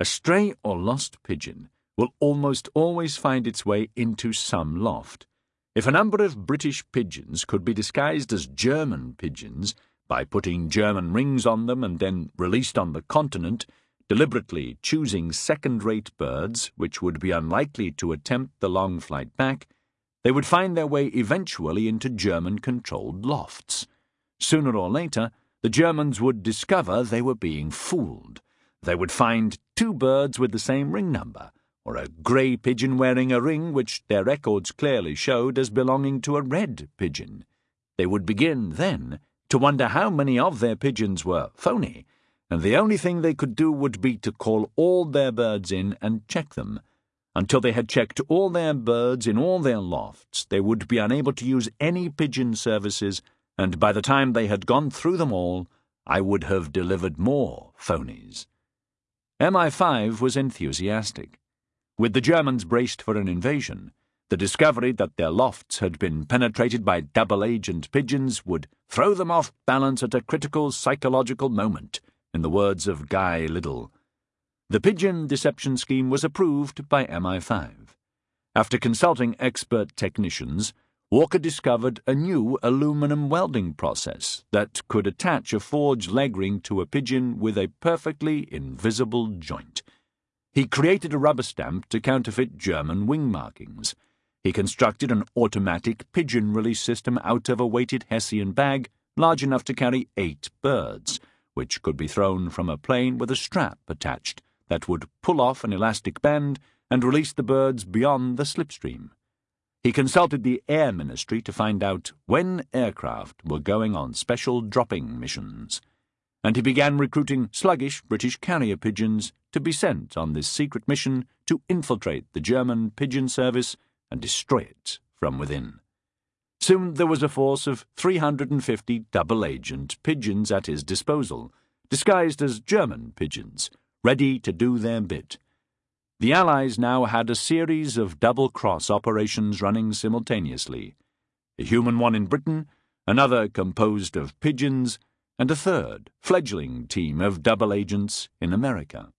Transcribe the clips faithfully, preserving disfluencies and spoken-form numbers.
A stray or lost pigeon will almost always find its way into some loft. If a number of British pigeons could be disguised as German pigeons by putting German rings on them and then released on the continent, deliberately choosing second-rate birds which would be unlikely to attempt the long flight back, they would find their way eventually into German-controlled lofts. Sooner or later, the Germans would discover they were being fooled. They would find two birds with the same ring number, or a grey pigeon wearing a ring which their records clearly showed as belonging to a red pigeon. They would begin, then, to wonder how many of their pigeons were phony, and the only thing they could do would be to call all their birds in and check them. Until they had checked all their birds in all their lofts, they would be unable to use any pigeon services, and by the time they had gone through them all, I would have delivered more phonies. M I five was enthusiastic. With the Germans braced for an invasion, the discovery that their lofts had been penetrated by double-agent pigeons would throw them off balance at a critical psychological moment, in the words of Guy Liddell. The pigeon deception scheme was approved by M I five. After consulting expert technicians, Walker discovered a new aluminum welding process that could attach a forged leg ring to a pigeon with a perfectly invisible joint. He created a rubber stamp to counterfeit German wing markings. He constructed an automatic pigeon release system out of a weighted Hessian bag large enough to carry eight birds, which could be thrown from a plane with a strap attached that would pull off an elastic band and release the birds beyond the slipstream. He consulted the Air Ministry to find out when aircraft were going on special dropping missions, and he began recruiting sluggish British carrier pigeons to be sent on this secret mission to infiltrate the German pigeon service and destroy it from within. Soon there was a force of three hundred fifty double-agent pigeons at his disposal, disguised as German pigeons, ready to do their bit. The Allies now had a series of double-cross operations running simultaneously, a human one in Britain, another composed of pigeons, and a third, fledgling team of double agents in America.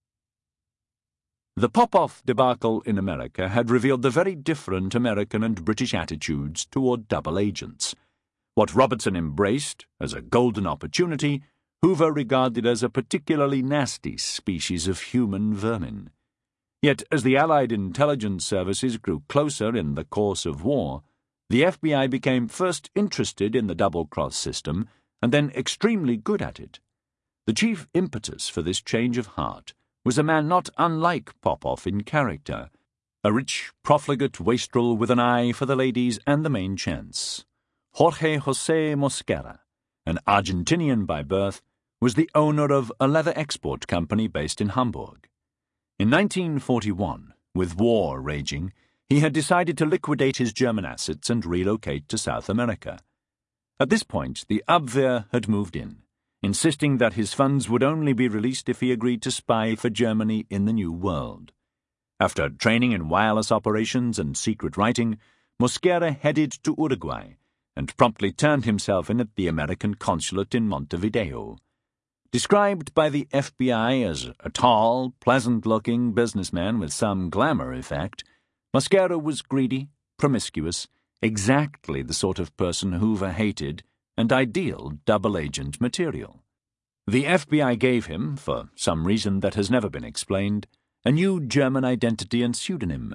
The Popoff debacle in America had revealed the very different American and British attitudes toward double agents. What Robertson embraced as a golden opportunity, Hoover regarded as a particularly nasty species of human vermin. Yet, as the Allied intelligence services grew closer in the course of war, the F B I became first interested in the double-cross system and then extremely good at it. The chief impetus for this change of heart was a man not unlike Popoff in character, a rich, profligate wastrel with an eye for the ladies and the main chance. Jorge José Mosquera, an Argentinian by birth, was the owner of a leather export company based in Hamburg. In nineteen forty-one, with war raging, he had decided to liquidate his German assets and relocate to South America. At this point, the Abwehr had moved in, insisting that his funds would only be released if he agreed to spy for Germany in the New World. After training in wireless operations and secret writing, Mosquera headed to Uruguay and promptly turned himself in at the American consulate in Montevideo. Described by the F B I as a tall, pleasant-looking businessman with some glamour effect, Mosquera was greedy, promiscuous, exactly the sort of person Hoover hated, and ideal double-agent material. The F B I gave him, for some reason that has never been explained, a new German identity and pseudonym,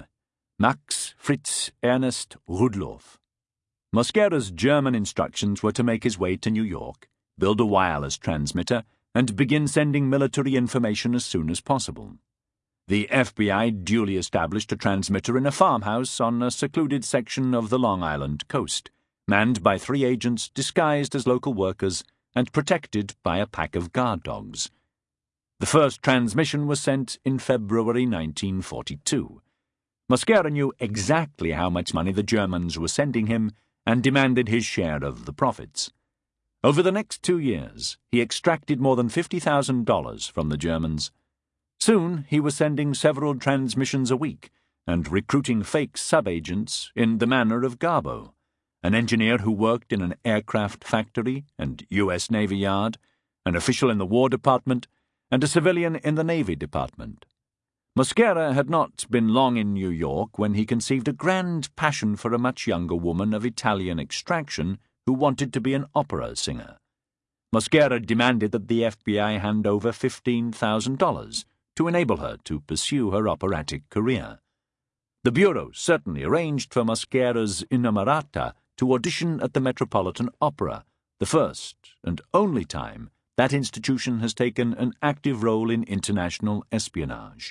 Max Fritz Ernst Rudloff. Mosquera's German instructions were to make his way to New York, build a wireless transmitter, and begin sending military information as soon as possible. The F B I duly established a transmitter in a farmhouse on a secluded section of the Long Island coast, manned by three agents disguised as local workers and protected by a pack of guard dogs. The first transmission was sent in February nineteen forty-two. Mosquera knew exactly how much money the Germans were sending him and demanded his share of the profits. Over the next two years, he extracted more than fifty thousand dollars from the Germans. Soon he was sending several transmissions a week and recruiting fake sub-agents in the manner of Garbo, an engineer who worked in an aircraft factory and U S Navy yard, an official in the War Department, and a civilian in the Navy Department. Mosquera had not been long in New York when he conceived a grand passion for a much younger woman of Italian extraction who wanted to be an opera singer. Mosquera demanded that the F B I hand over fifteen thousand dollars to enable her to pursue her operatic career. The Bureau certainly arranged for Mosquera's inamorata to audition at the Metropolitan Opera, the first and only time that institution has taken an active role in international espionage.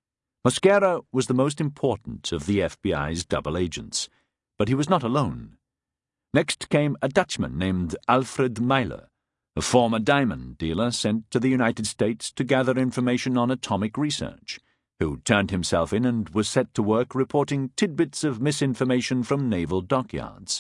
Mosquera was the most important of the F B I's double agents, but he was not alone. Next came a Dutchman named Alfred Myler, a former diamond dealer sent to the United States to gather information on atomic research, who turned himself in and was set to work reporting tidbits of misinformation from naval dockyards.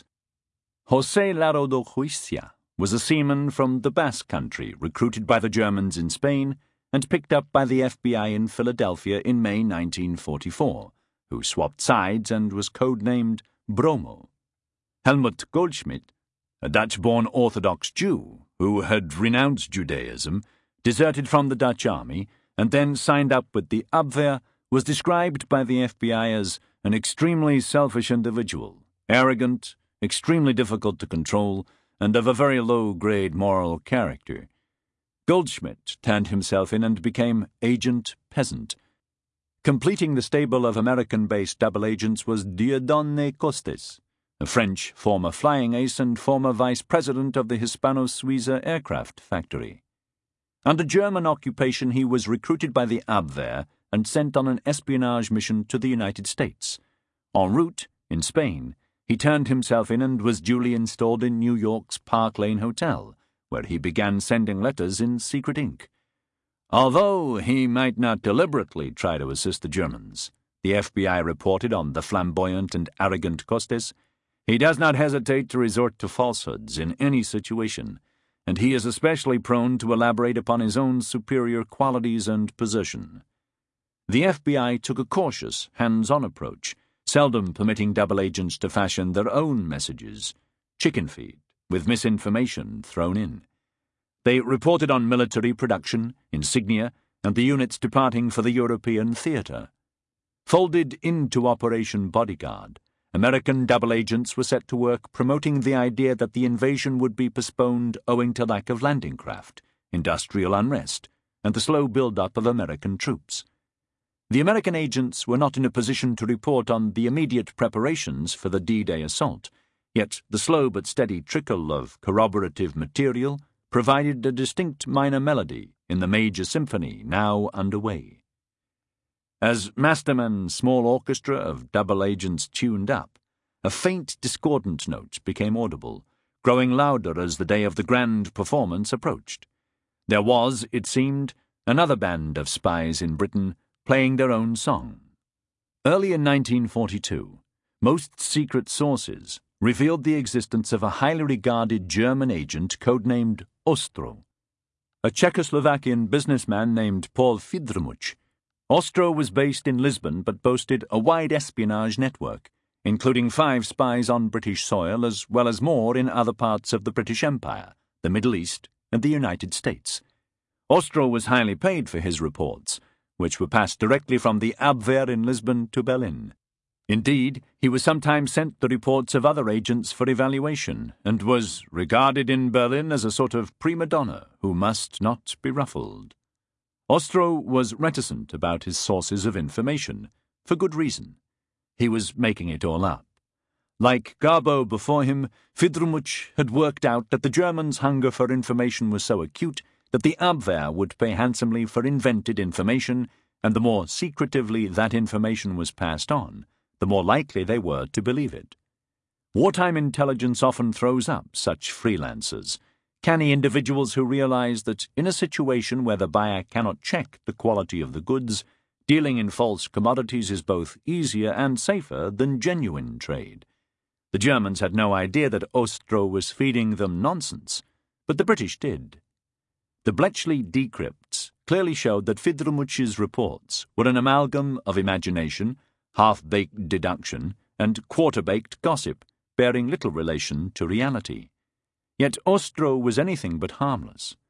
José Larrodojuizia was a seaman from the Basque Country recruited by the Germans in Spain and picked up by the F B I in Philadelphia in May nineteen forty-four, who swapped sides and was codenamed Bromo. Helmut Goldschmidt, a Dutch-born Orthodox Jew who had renounced Judaism, deserted from the Dutch army, and then signed up with the Abwehr, was described by the F B I as an extremely selfish individual, arrogant, extremely difficult to control, and of a very low-grade moral character. Goldschmidt turned himself in and became Agent Peasant. Completing the stable of American-based double agents was Dieudonné Costes, a French former flying ace and former vice president of the Hispano-Suiza aircraft factory. Under German occupation, he was recruited by the Abwehr and sent on an espionage mission to the United States. En route, in Spain, he turned himself in and was duly installed in New York's Park Lane Hotel, where he began sending letters in secret ink. Although he might not deliberately try to assist the Germans, the F B I reported on the flamboyant and arrogant Costes, he does not hesitate to resort to falsehoods in any situation, and he is especially prone to elaborate upon his own superior qualities and position. The F B I took a cautious, hands-on approach, seldom permitting double agents to fashion their own messages, chicken feed, with misinformation thrown in. They reported on military production, insignia, and the units departing for the European theatre. Folded into Operation Bodyguard, American double agents were set to work promoting the idea that the invasion would be postponed owing to lack of landing craft, industrial unrest, and the slow build-up of American troops. The American agents were not in a position to report on the immediate preparations for the D-Day assault, yet the slow but steady trickle of corroborative material provided a distinct minor melody in the major symphony now underway. As Masterman's small orchestra of double agents tuned up, a faint discordant note became audible, growing louder as the day of the grand performance approached. There was, it seemed, another band of spies in Britain playing their own song. Early in nineteen forty-two, most secret sources revealed the existence of a highly regarded German agent codenamed Ostro, a Czechoslovakian businessman named Paul Fidrmuch. Ostro was based in Lisbon but boasted a wide espionage network, including five spies on British soil as well as more in other parts of the British Empire, the Middle East, and the United States. Ostro was highly paid for his reports, which were passed directly from the Abwehr in Lisbon to Berlin. Indeed, he was sometimes sent the reports of other agents for evaluation, and was regarded in Berlin as a sort of prima donna who must not be ruffled. Ostro was reticent about his sources of information, for good reason. He was making it all up. Like Garbo before him, Fidrmuch had worked out that the Germans' hunger for information was so acute that the Abwehr would pay handsomely for invented information, and the more secretively that information was passed on, the more likely they were to believe it. Wartime intelligence often throws up such freelancers, canny individuals who realize that in a situation where the buyer cannot check the quality of the goods, dealing in false commodities is both easier and safer than genuine trade. The Germans had no idea that Ostro was feeding them nonsense, but the British did. The Bletchley decrypts clearly showed that Fidrmuch's reports were an amalgam of imagination, half-baked deduction, and quarter-baked gossip, bearing little relation to reality. Yet Ostro was anything but harmless.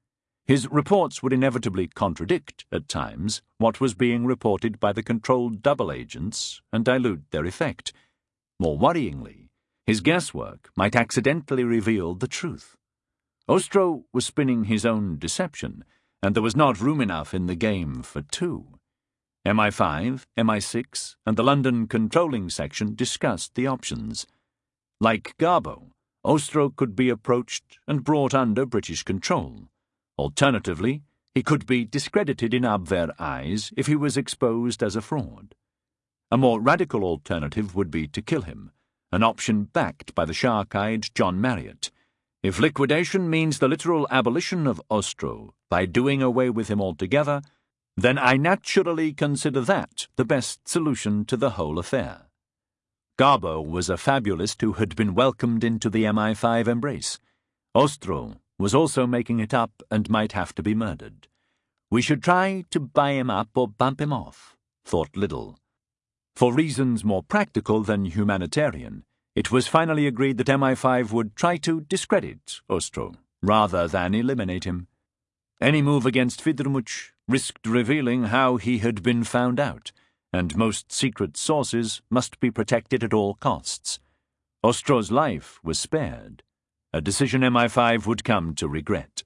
His reports would inevitably contradict, at times, what was being reported by the controlled double agents and dilute their effect. More worryingly, his guesswork might accidentally reveal the truth. Ostro was spinning his own deception, and there was not room enough in the game for two. M I five, M I six, and the London Controlling Section discussed the options. Like Garbo, Ostro could be approached and brought under British control. Alternatively, he could be discredited in Abwehr eyes if he was exposed as a fraud. A more radical alternative would be to kill him, an option backed by the shark-eyed John Marriott. If liquidation means the literal abolition of Ostro by doing away with him altogether, then I naturally consider that the best solution to the whole affair. Garbo was a fabulist who had been welcomed into the M I five embrace. Ostro was also making it up and might have to be murdered. We should try to buy him up or bump him off, thought Liddell. For reasons more practical than humanitarian, it was finally agreed that M I five would try to discredit Ostro rather than eliminate him. Any move against Widrmuch risked revealing how he had been found out, and most secret sources must be protected at all costs. Ostro's life was spared, a decision M I five would come to regret.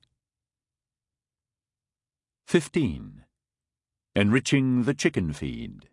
fifteen. Enriching the chicken feed.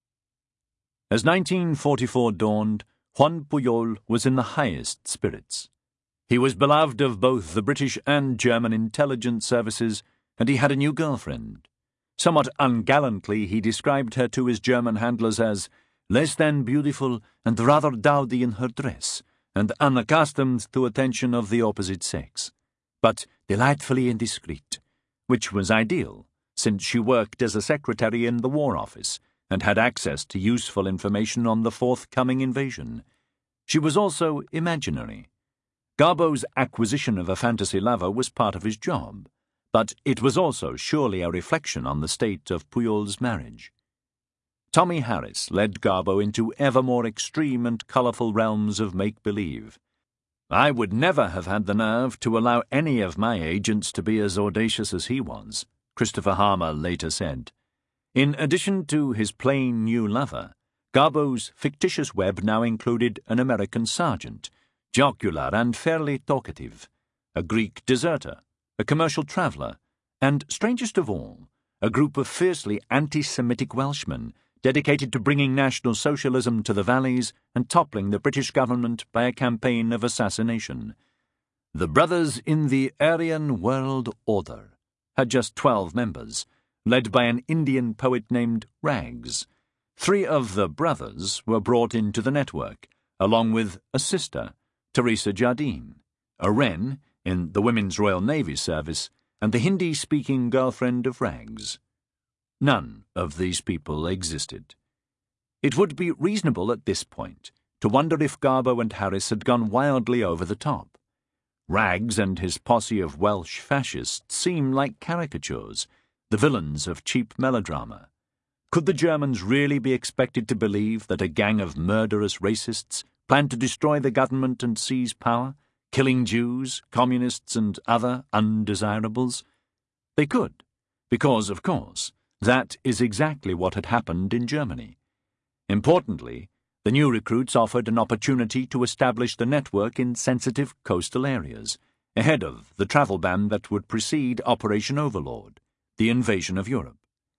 As nineteen forty-four dawned, Juan Pujol was in the highest spirits. He was beloved of both the British and German intelligence services, and he had a new girlfriend. Somewhat ungallantly, he described her to his German handlers as less than beautiful and rather dowdy in her dress, and unaccustomed to attention of the opposite sex, but delightfully indiscreet, which was ideal, since she worked as a secretary in the War Office and had access to useful information on the forthcoming invasion. She was also imaginary. Garbo's acquisition of a fantasy lover was part of his job, but it was also surely a reflection on the state of Pujol's marriage. Tommy Harris led Garbo into ever more extreme and colourful realms of make-believe. I would never have had the nerve to allow any of my agents to be as audacious as he was, Christopher Harmer later said. In addition to his plain new lover, Garbo's fictitious web now included an American sergeant, jocular and fairly talkative, a Greek deserter, a commercial traveller, and, strangest of all, a group of fiercely anti-Semitic Welshmen dedicated to bringing National Socialism to the valleys and toppling the British government by a campaign of assassination. The Brothers in the Aryan World Order had just twelve members, led by an Indian poet named Rags. Three of the brothers were brought into the network, along with a sister, Teresa Jardine, a Wren in the Women's Royal Navy Service, and the Hindi-speaking girlfriend of Rags. None of these people existed. It would be reasonable at this point to wonder if Garbo and Harris had gone wildly over the top. Rags and his posse of Welsh fascists seem like caricatures, the villains of cheap melodrama. Could the Germans really be expected to believe that a gang of murderous racists planned to destroy the government and seize power, killing Jews, communists, and other undesirables? They could, because, of course, that is exactly what had happened in Germany. Importantly, the new recruits offered an opportunity to establish the network in sensitive coastal areas, ahead of the travel ban that would precede Operation Overlord, the invasion of Europe.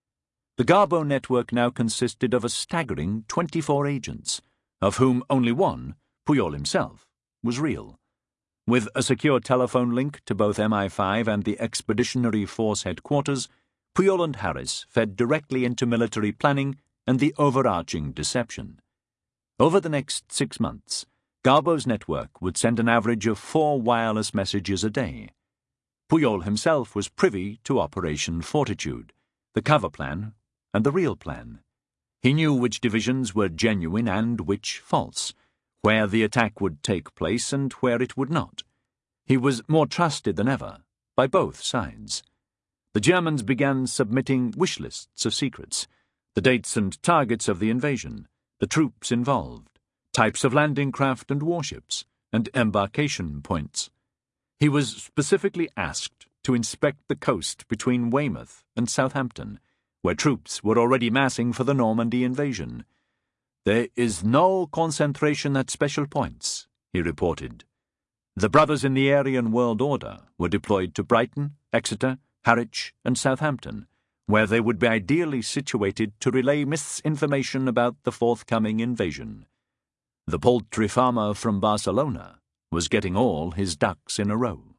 The Garbo network now consisted of a staggering twenty-four agents, of whom only one, Pujol himself, was real. With a secure telephone link to both M I five and the Expeditionary Force headquarters, Pujol and Harris fed directly into military planning and the overarching deception. Over the next six months, Garbo's network would send an average of four wireless messages a day. Pujol himself was privy to Operation Fortitude, the cover plan, and the real plan. He knew which divisions were genuine and which false, where the attack would take place and where it would not. He was more trusted than ever, by both sides. The Germans began submitting wish lists of secrets, the dates and targets of the invasion, the troops involved, types of landing craft and warships, and embarkation points. He was specifically asked to inspect the coast between Weymouth and Southampton, where troops were already massing for the Normandy invasion. "There is no concentration at special points," he reported. The brothers in the Aryan World Order were deployed to Brighton, Exeter, Harwich, and Southampton, where they would be ideally situated to relay misinformation about the forthcoming invasion. The poultry farmer from Barcelona was getting all his ducks in a row.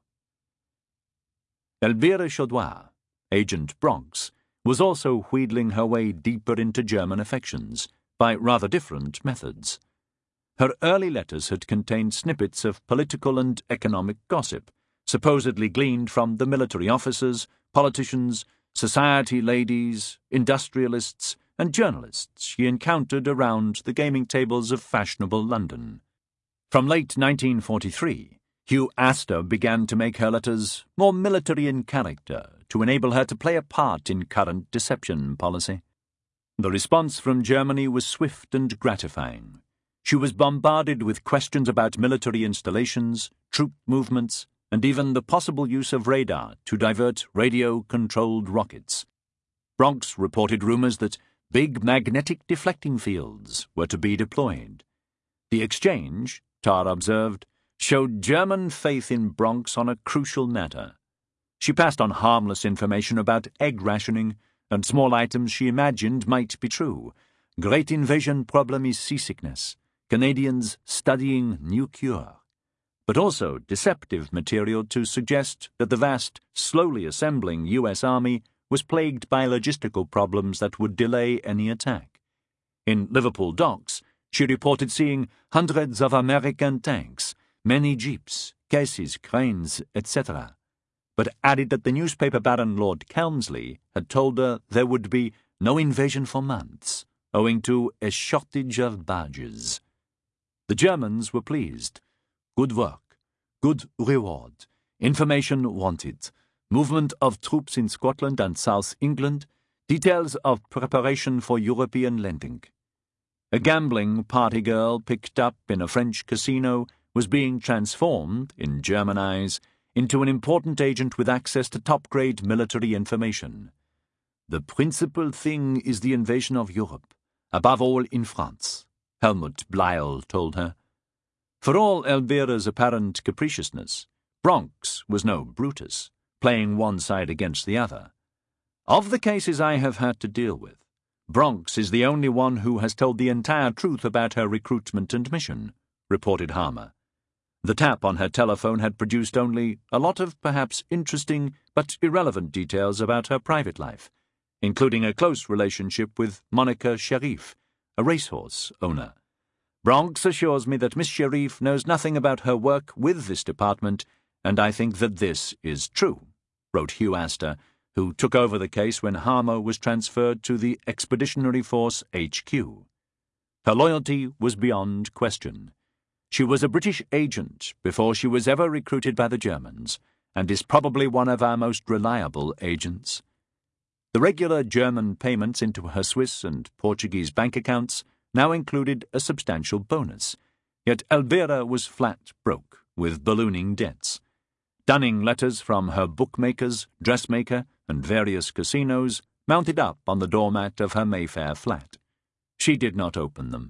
Elvira Chaudoir, Agent Bronx, was also wheedling her way deeper into German affections by rather different methods. Her early letters had contained snippets of political and economic gossip, supposedly gleaned from the military officers, politicians, society ladies, industrialists, and journalists she encountered around the gaming tables of fashionable London. From late nineteen forty-three, Hugh Astor began to make her letters more military in character to enable her to play a part in current deception policy. The response from Germany was swift and gratifying. She was bombarded with questions about military installations, troop movements, and even the possible use of radar to divert radio-controlled rockets. Bronx reported rumors that big magnetic deflecting fields were to be deployed. The exchange, Tarr observed, showed German faith in Bronx on a crucial matter. She passed on harmless information about egg rationing and small items she imagined might be true. Great invasion problem is seasickness. Canadians studying new cure. But also deceptive material to suggest that the vast, slowly assembling U S Army was plagued by logistical problems that would delay any attack. In Liverpool docks, she reported seeing hundreds of American tanks, many jeeps, cases, cranes, et cetera, but added that the newspaper baron Lord Kelmsley had told her there would be no invasion for months, owing to a shortage of barges. The Germans were pleased. Good work, good reward, information wanted, movement of troops in Scotland and South England, details of preparation for European landing. A gambling party girl picked up in a French casino was being transformed, in German eyes, into an important agent with access to top-grade military information. The principal thing is the invasion of Europe, above all in France, Helmut Bleyl told her. For all Elvira's apparent capriciousness, Bronx was no Brutus, playing one side against the other. Of the cases I have had to deal with, Bronx is the only one who has told the entire truth about her recruitment and mission, reported Harmer. The tap on her telephone had produced only a lot of perhaps interesting but irrelevant details about her private life, including a close relationship with Monica Sharif, a racehorse owner. Bronx assures me that Miss Sharif knows nothing about her work with this department, and I think that this is true, wrote Hugh Astor, who took over the case when Harmer was transferred to the Expeditionary Force H Q. Her loyalty was beyond question. She was a British agent before she was ever recruited by the Germans, and is probably one of our most reliable agents. The regular German payments into her Swiss and Portuguese bank accounts now included a substantial bonus, yet Elvira was flat broke, with ballooning debts. Dunning letters from her bookmakers, dressmaker, and various casinos mounted up on the doormat of her Mayfair flat. She did not open them.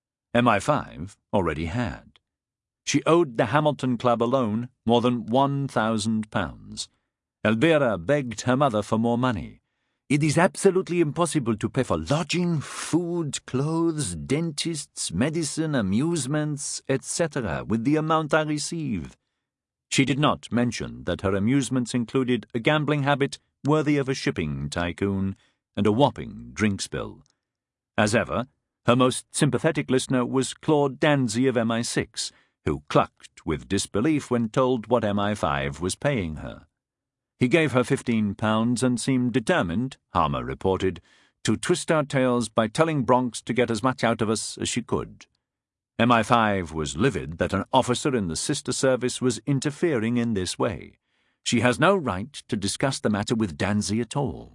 M I five already had. She owed the Hamilton Club alone more than one thousand pounds. Elvira begged her mother for more money. It is absolutely impossible to pay for lodging, food, clothes, dentists, medicine, amusements, et cetera with the amount I receive. She did not mention that her amusements included a gambling habit worthy of a shipping tycoon and a whopping drink spill. As ever, her most sympathetic listener was Claude Danzy of M I six, who clucked with disbelief when told what M I five was paying her. He gave her fifteen pounds and seemed determined, Harmer reported, to twist our tails by telling Bronx to get as much out of us as she could. M I five was livid that an officer in the sister service was interfering in this way. She has no right to discuss the matter with Danzy at all.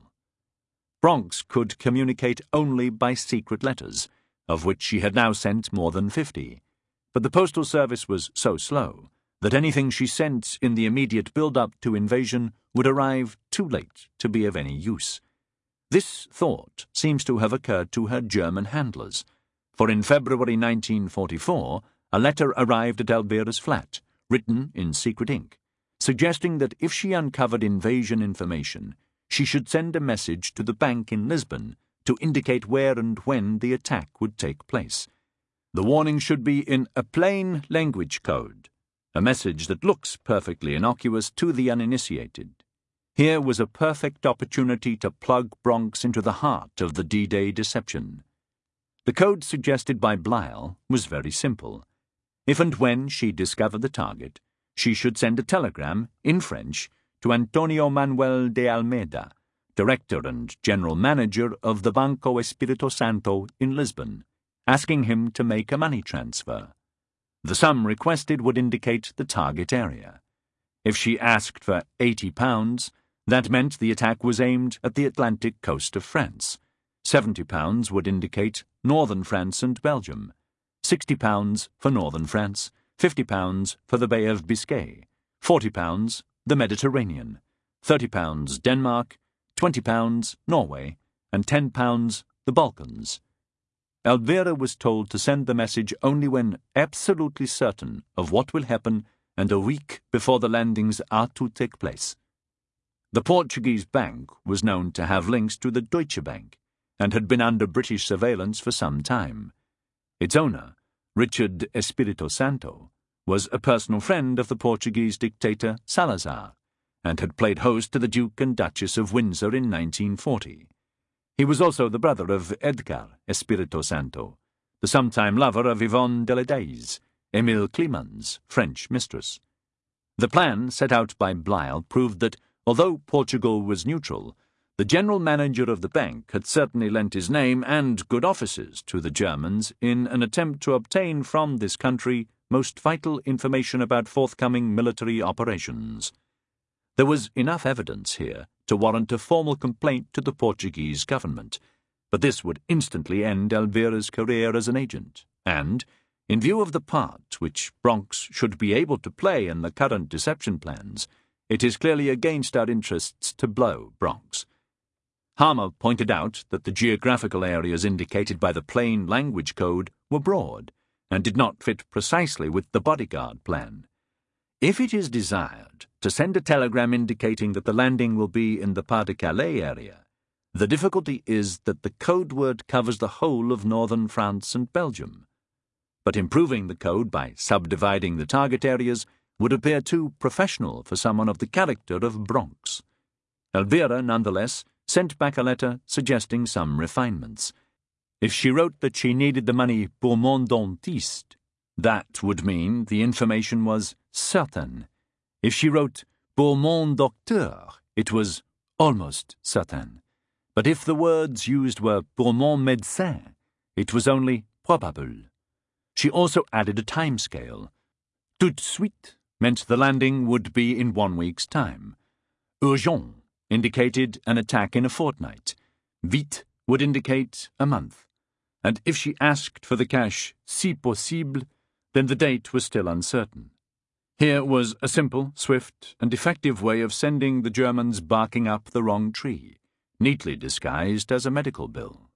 Bronx could communicate only by secret letters, of which she had now sent more than fifty. But the postal service was so slow that anything she sent in the immediate build-up to invasion would arrive too late to be of any use. This thought seems to have occurred to her German handlers, for in February nineteen forty-four a letter arrived at Elvira's flat, written in secret ink, suggesting that if she uncovered invasion information, she should send a message to the bank in Lisbon to indicate where and when the attack would take place. The warning should be in a plain language code, a message that looks perfectly innocuous to the uninitiated. Here was a perfect opportunity to plug Bronx into the heart of the D-Day deception. The code suggested by Blyle was very simple. If and when she discovered the target, she should send a telegram, in French, to Antonio Manuel de Almeida, director and general manager of the Banco Espírito Santo in Lisbon, asking him to make a money transfer. The sum requested would indicate the target area. If she asked for eighty pounds, that meant the attack was aimed at the Atlantic coast of France. Seventy pounds would indicate northern France and Belgium. Sixty pounds for northern France, fifty pounds for the Bay of Biscay, forty pounds the Mediterranean, thirty pounds Denmark, twenty pounds Norway, and ten pounds the Balkans. Elvira was told to send the message only when absolutely certain of what will happen and a week before the landings are to take place. The Portuguese bank was known to have links to the Deutsche Bank and had been under British surveillance for some time. Its owner, Richard Espírito Santo, was a personal friend of the Portuguese dictator Salazar and had played host to the Duke and Duchess of Windsor in nineteen forty. He was also the brother of Edgar Espírito Santo, the sometime lover of Yvonne Deledays, Émile Climans' French mistress. The plan set out by Blyle proved that, although Portugal was neutral, the general manager of the bank had certainly lent his name and good offices to the Germans in an attempt to obtain from this country most vital information about forthcoming military operations. There was enough evidence here to warrant a formal complaint to the Portuguese government, but this would instantly end Elvira's career as an agent, and, in view of the part which Bronx should be able to play in the current deception plans, it is clearly against our interests to blow Bronx. Harmer pointed out that the geographical areas indicated by the plain language code were broad and did not fit precisely with the bodyguard plan. If it is desired to send a telegram indicating that the landing will be in the Pas-de-Calais area, the difficulty is that the code word covers the whole of northern France and Belgium. But improving the code by subdividing the target areas would appear too professional for someone of the character of Bronx. Elvira, nonetheless, sent back a letter suggesting some refinements. If she wrote that she needed the money pour mon dentiste, that would mean the information was certain. If she wrote pour mon docteur, it was almost certain. But if the words used were pour mon médecin, it was only probable. She also added a time scale. Tout de suite meant the landing would be in one week's time. Urgent indicated an attack in a fortnight. Vite would indicate a month. And if she asked for the cash si possible, then the date was still uncertain. Here was a simple, swift, and effective way of sending the Germans barking up the wrong tree, neatly disguised as a medical bill.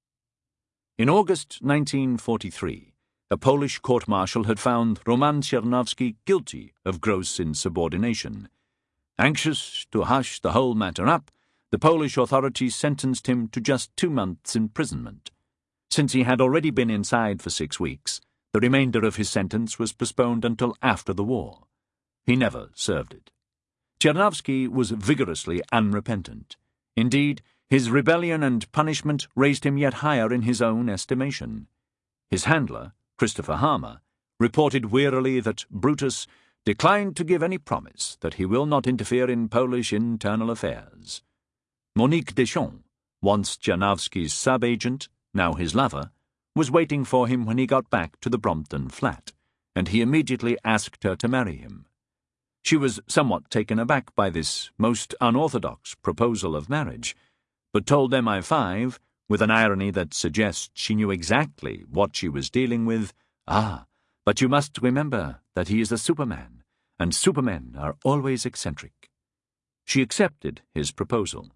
In August nineteen forty-three, a Polish court-martial had found Roman Czernovsky guilty of gross insubordination. Anxious to hush the whole matter up, the Polish authorities sentenced him to just two months' imprisonment. Since he had already been inside for six weeks, the remainder of his sentence was postponed until after the war. He never served it. Czernovsky was vigorously unrepentant. Indeed, his rebellion and punishment raised him yet higher in his own estimation. His handler, Christopher Harmer, reported wearily that Brutus declined to give any promise that he will not interfere in Polish internal affairs. Monique Deschamps, once Czernovsky's sub-agent, now his lover, was waiting for him when he got back to the Brompton flat, and he immediately asked her to marry him. She was somewhat taken aback by this most unorthodox proposal of marriage, but told M I five, with an irony that suggests she knew exactly what she was dealing with, "Ah, but you must remember that he is a Superman, and Supermen are always eccentric." she accepted his proposal.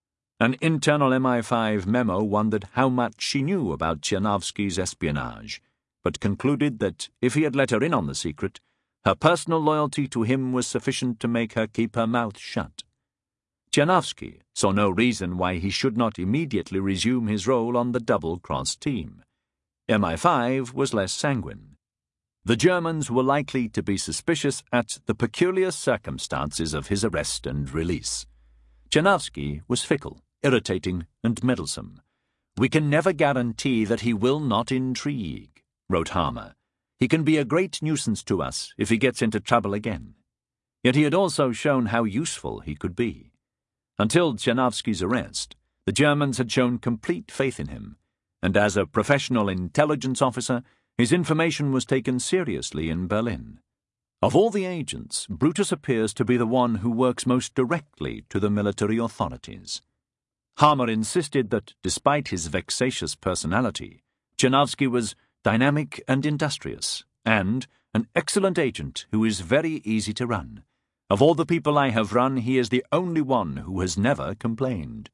An internal M I five memo wondered how much she knew about Tchernovsky's espionage, but concluded that if he had let her in on the secret, her personal loyalty to him was sufficient to make her keep her mouth shut. Tchernovsky saw no reason why he should not immediately resume his role on the double-cross team. M I five was less sanguine. The Germans were likely to be suspicious at the peculiar circumstances of his arrest and release. Tchernovsky was fickle, irritating, and meddlesome. "We can never guarantee that he will not intrigue," wrote Harmer. "He can be a great nuisance to us if he gets into trouble again." Yet he had also shown how useful he could be. Until Tchernovsky's arrest, the Germans had shown complete faith in him, and as a professional intelligence officer, his information was taken seriously in Berlin. Of all the agents, Brutus appears to be the one who works most directly to the military authorities. Harmer insisted that, despite his vexatious personality, Tchernovsky was dynamic and industrious, and an excellent agent who is very easy to run. Of all the people I have run, he is the only one who has never complained.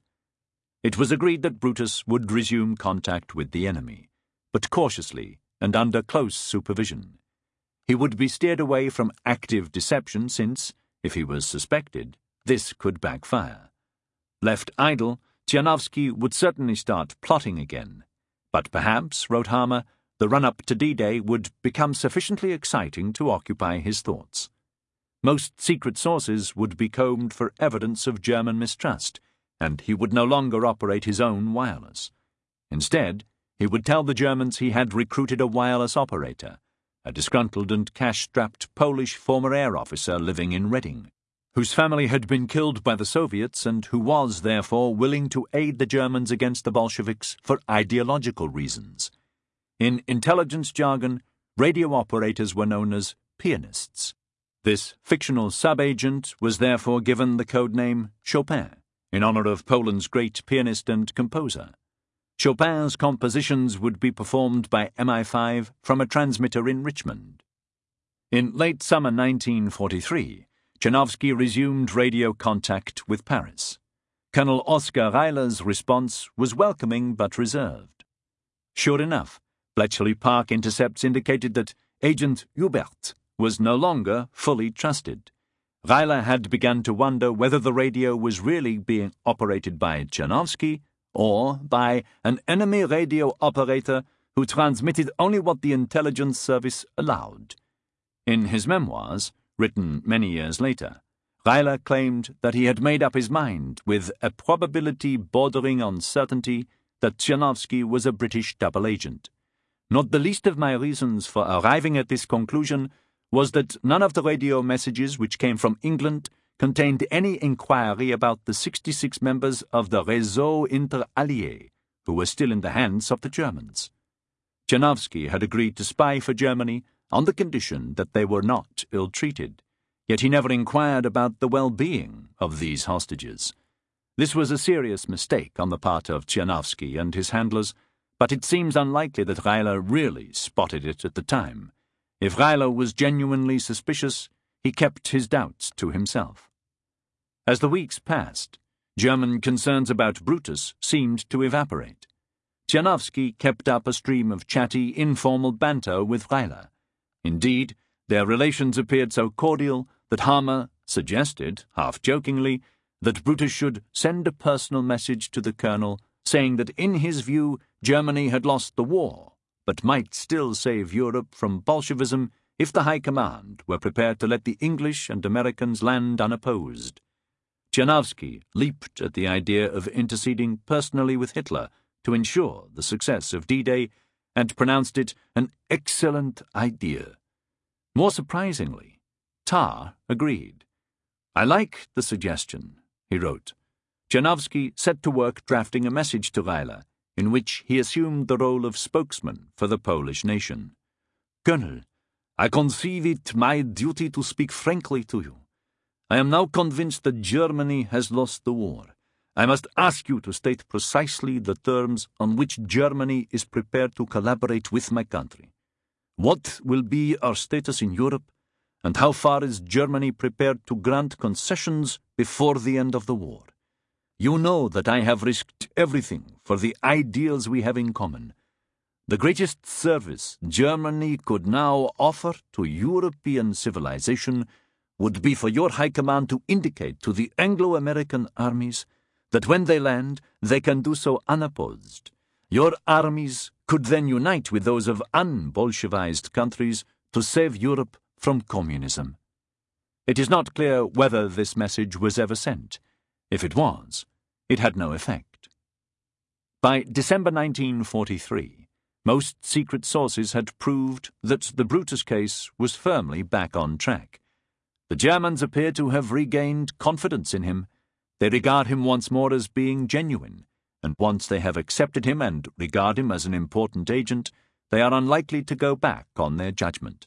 It was agreed that Brutus would resume contact with the enemy, but cautiously and under close supervision. He would be steered away from active deception since, if he was suspected, this could backfire. Left idle, Tchernovsky would certainly start plotting again. But perhaps, wrote Harmer, the run-up to D-Day would become sufficiently exciting to occupy his thoughts. Most secret sources would be combed for evidence of German mistrust, and he would no longer operate his own wireless. Instead, he would tell the Germans he had recruited a wireless operator, a disgruntled and cash-strapped Polish former air officer living in Reading, whose family had been killed by the Soviets and who was, therefore, willing to aid the Germans against the Bolsheviks for ideological reasons. In intelligence jargon, radio operators were known as pianists. This fictional sub-agent was therefore given the code name Chopin, in honor of Poland's great pianist and composer. Chopin's compositions would be performed by M I five from a transmitter in Richmond. In late summer nineteen forty-three, Tchernovsky resumed radio contact with Paris. Colonel Oskar Reiler's response was welcoming but reserved. Sure enough, Bletchley Park intercepts indicated that Agent Hubert was no longer fully trusted. Reiler had begun to wonder whether the radio was really being operated by Tchernovsky or by an enemy radio operator who transmitted only what the intelligence service allowed. In his memoirs, written many years later, Reiler claimed that he had made up his mind, with a probability bordering on certainty, that Tchernovsky was a British double agent. Not the least of my reasons for arriving at this conclusion was that none of the radio messages which came from England contained any inquiry about the sixty-six members of the Réseau Interallié, who were still in the hands of the Germans. Tchernovsky had agreed to spy for Germany on the condition that they were not ill-treated, yet he never inquired about the well-being of these hostages. This was a serious mistake on the part of Tchernovsky and his handlers, but it seems unlikely that Reiler really spotted it at the time. If Reiler was genuinely suspicious, he kept his doubts to himself. As the weeks passed, German concerns about Brutus seemed to evaporate. Tchernovsky kept up a stream of chatty, informal banter with Reiler. Indeed, their relations appeared so cordial that Harmer suggested, half-jokingly, that Brutus should send a personal message to the colonel saying that in his view Germany had lost the war, but might still save Europe from Bolshevism if the High Command were prepared to let the English and Americans land unopposed. Tchernovsky leaped at the idea of interceding personally with Hitler to ensure the success of D-Day and pronounced it an excellent idea. More surprisingly, Tarr agreed. "I like the suggestion," he wrote. Tchernovsky set to work drafting a message to Reiler, in which he assumed the role of spokesman for the Polish nation. "Colonel, I conceive it my duty to speak frankly to you. I am now convinced that Germany has lost the war. I must ask you to state precisely the terms on which Germany is prepared to collaborate with my country. What will be our status in Europe, and how far is Germany prepared to grant concessions before the end of the war. You know that I have risked everything for the ideals we have in common. The greatest service Germany could now offer to European civilization would be for your High Command to indicate to the Anglo-American armies that when they land, they can do so unopposed. Your armies could then unite with those of un-Bolshevized countries to save Europe from communism. It is not clear whether this message was ever sent. If it was, it had no effect. By December nineteen forty-three, most secret sources had proved that the Brutus case was firmly back on track. The Germans appear to have regained confidence in him. They regard him once more as being genuine, and once they have accepted him and regard him as an important agent, they are unlikely to go back on their judgment.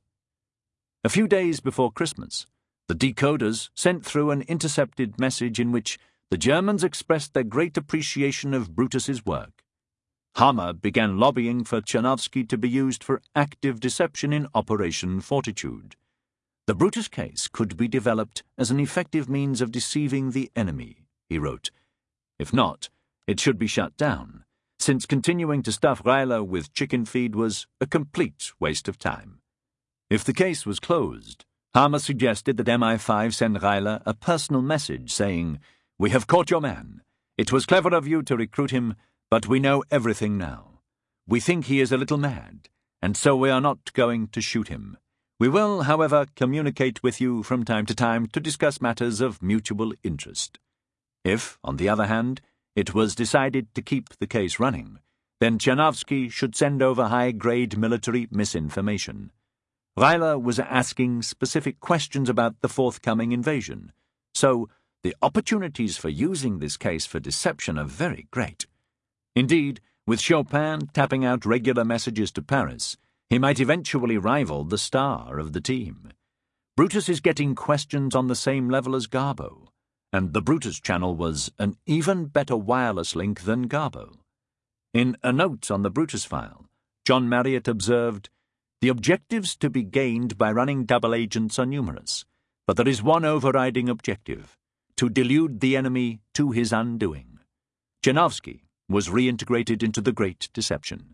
A few days before Christmas, the decoders sent through an intercepted message in which the Germans expressed their great appreciation of Brutus's work. Hammer began lobbying for Chernovsky to be used for active deception in Operation Fortitude. The Brutus case could be developed as an effective means of deceiving the enemy, he wrote. If not, it should be shut down, since continuing to stuff Reiler with chicken feed was a complete waste of time. If the case was closed, Hammer suggested that M I five send Reiler a personal message saying, "We have caught your man. It was clever of you to recruit him, but we know everything now. We think he is a little mad, and so we are not going to shoot him. We will, however, communicate with you from time to time to discuss matters of mutual interest." If, on the other hand, it was decided to keep the case running, then Chernovsky should send over high-grade military misinformation. Reiler was asking specific questions about the forthcoming invasion, so the opportunities for using this case for deception are very great. Indeed, with Chopin tapping out regular messages to Paris, he might eventually rival the star of the team. Brutus is getting questions on the same level as Garbo, and the Brutus channel was an even better wireless link than Garbo. In a note on the Brutus file, John Marriott observed, "The objectives to be gained by running double agents are numerous, but there is one overriding objective, to delude the enemy to his undoing." Chernovsky was reintegrated into the Great Deception.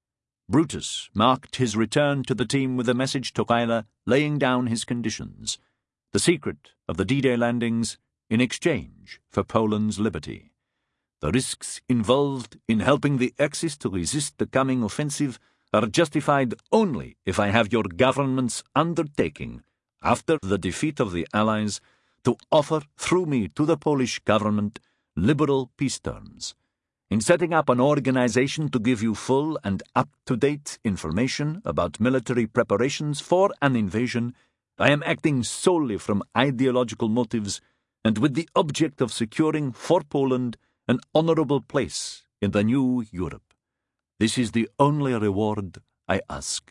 Brutus marked his return to the team with a message to Reiler laying down his conditions, the secret of the D-Day landings in exchange for Poland's liberty. "The risks involved in helping the Axis to resist the coming offensive are justified only if I have your government's undertaking, after the defeat of the Allies, to offer through me to the Polish government liberal peace terms. In setting up an organization to give you full and up-to-date information about military preparations for an invasion, I am acting solely from ideological motives and with the object of securing for Poland an honorable place in the new Europe. This is the only reward I ask."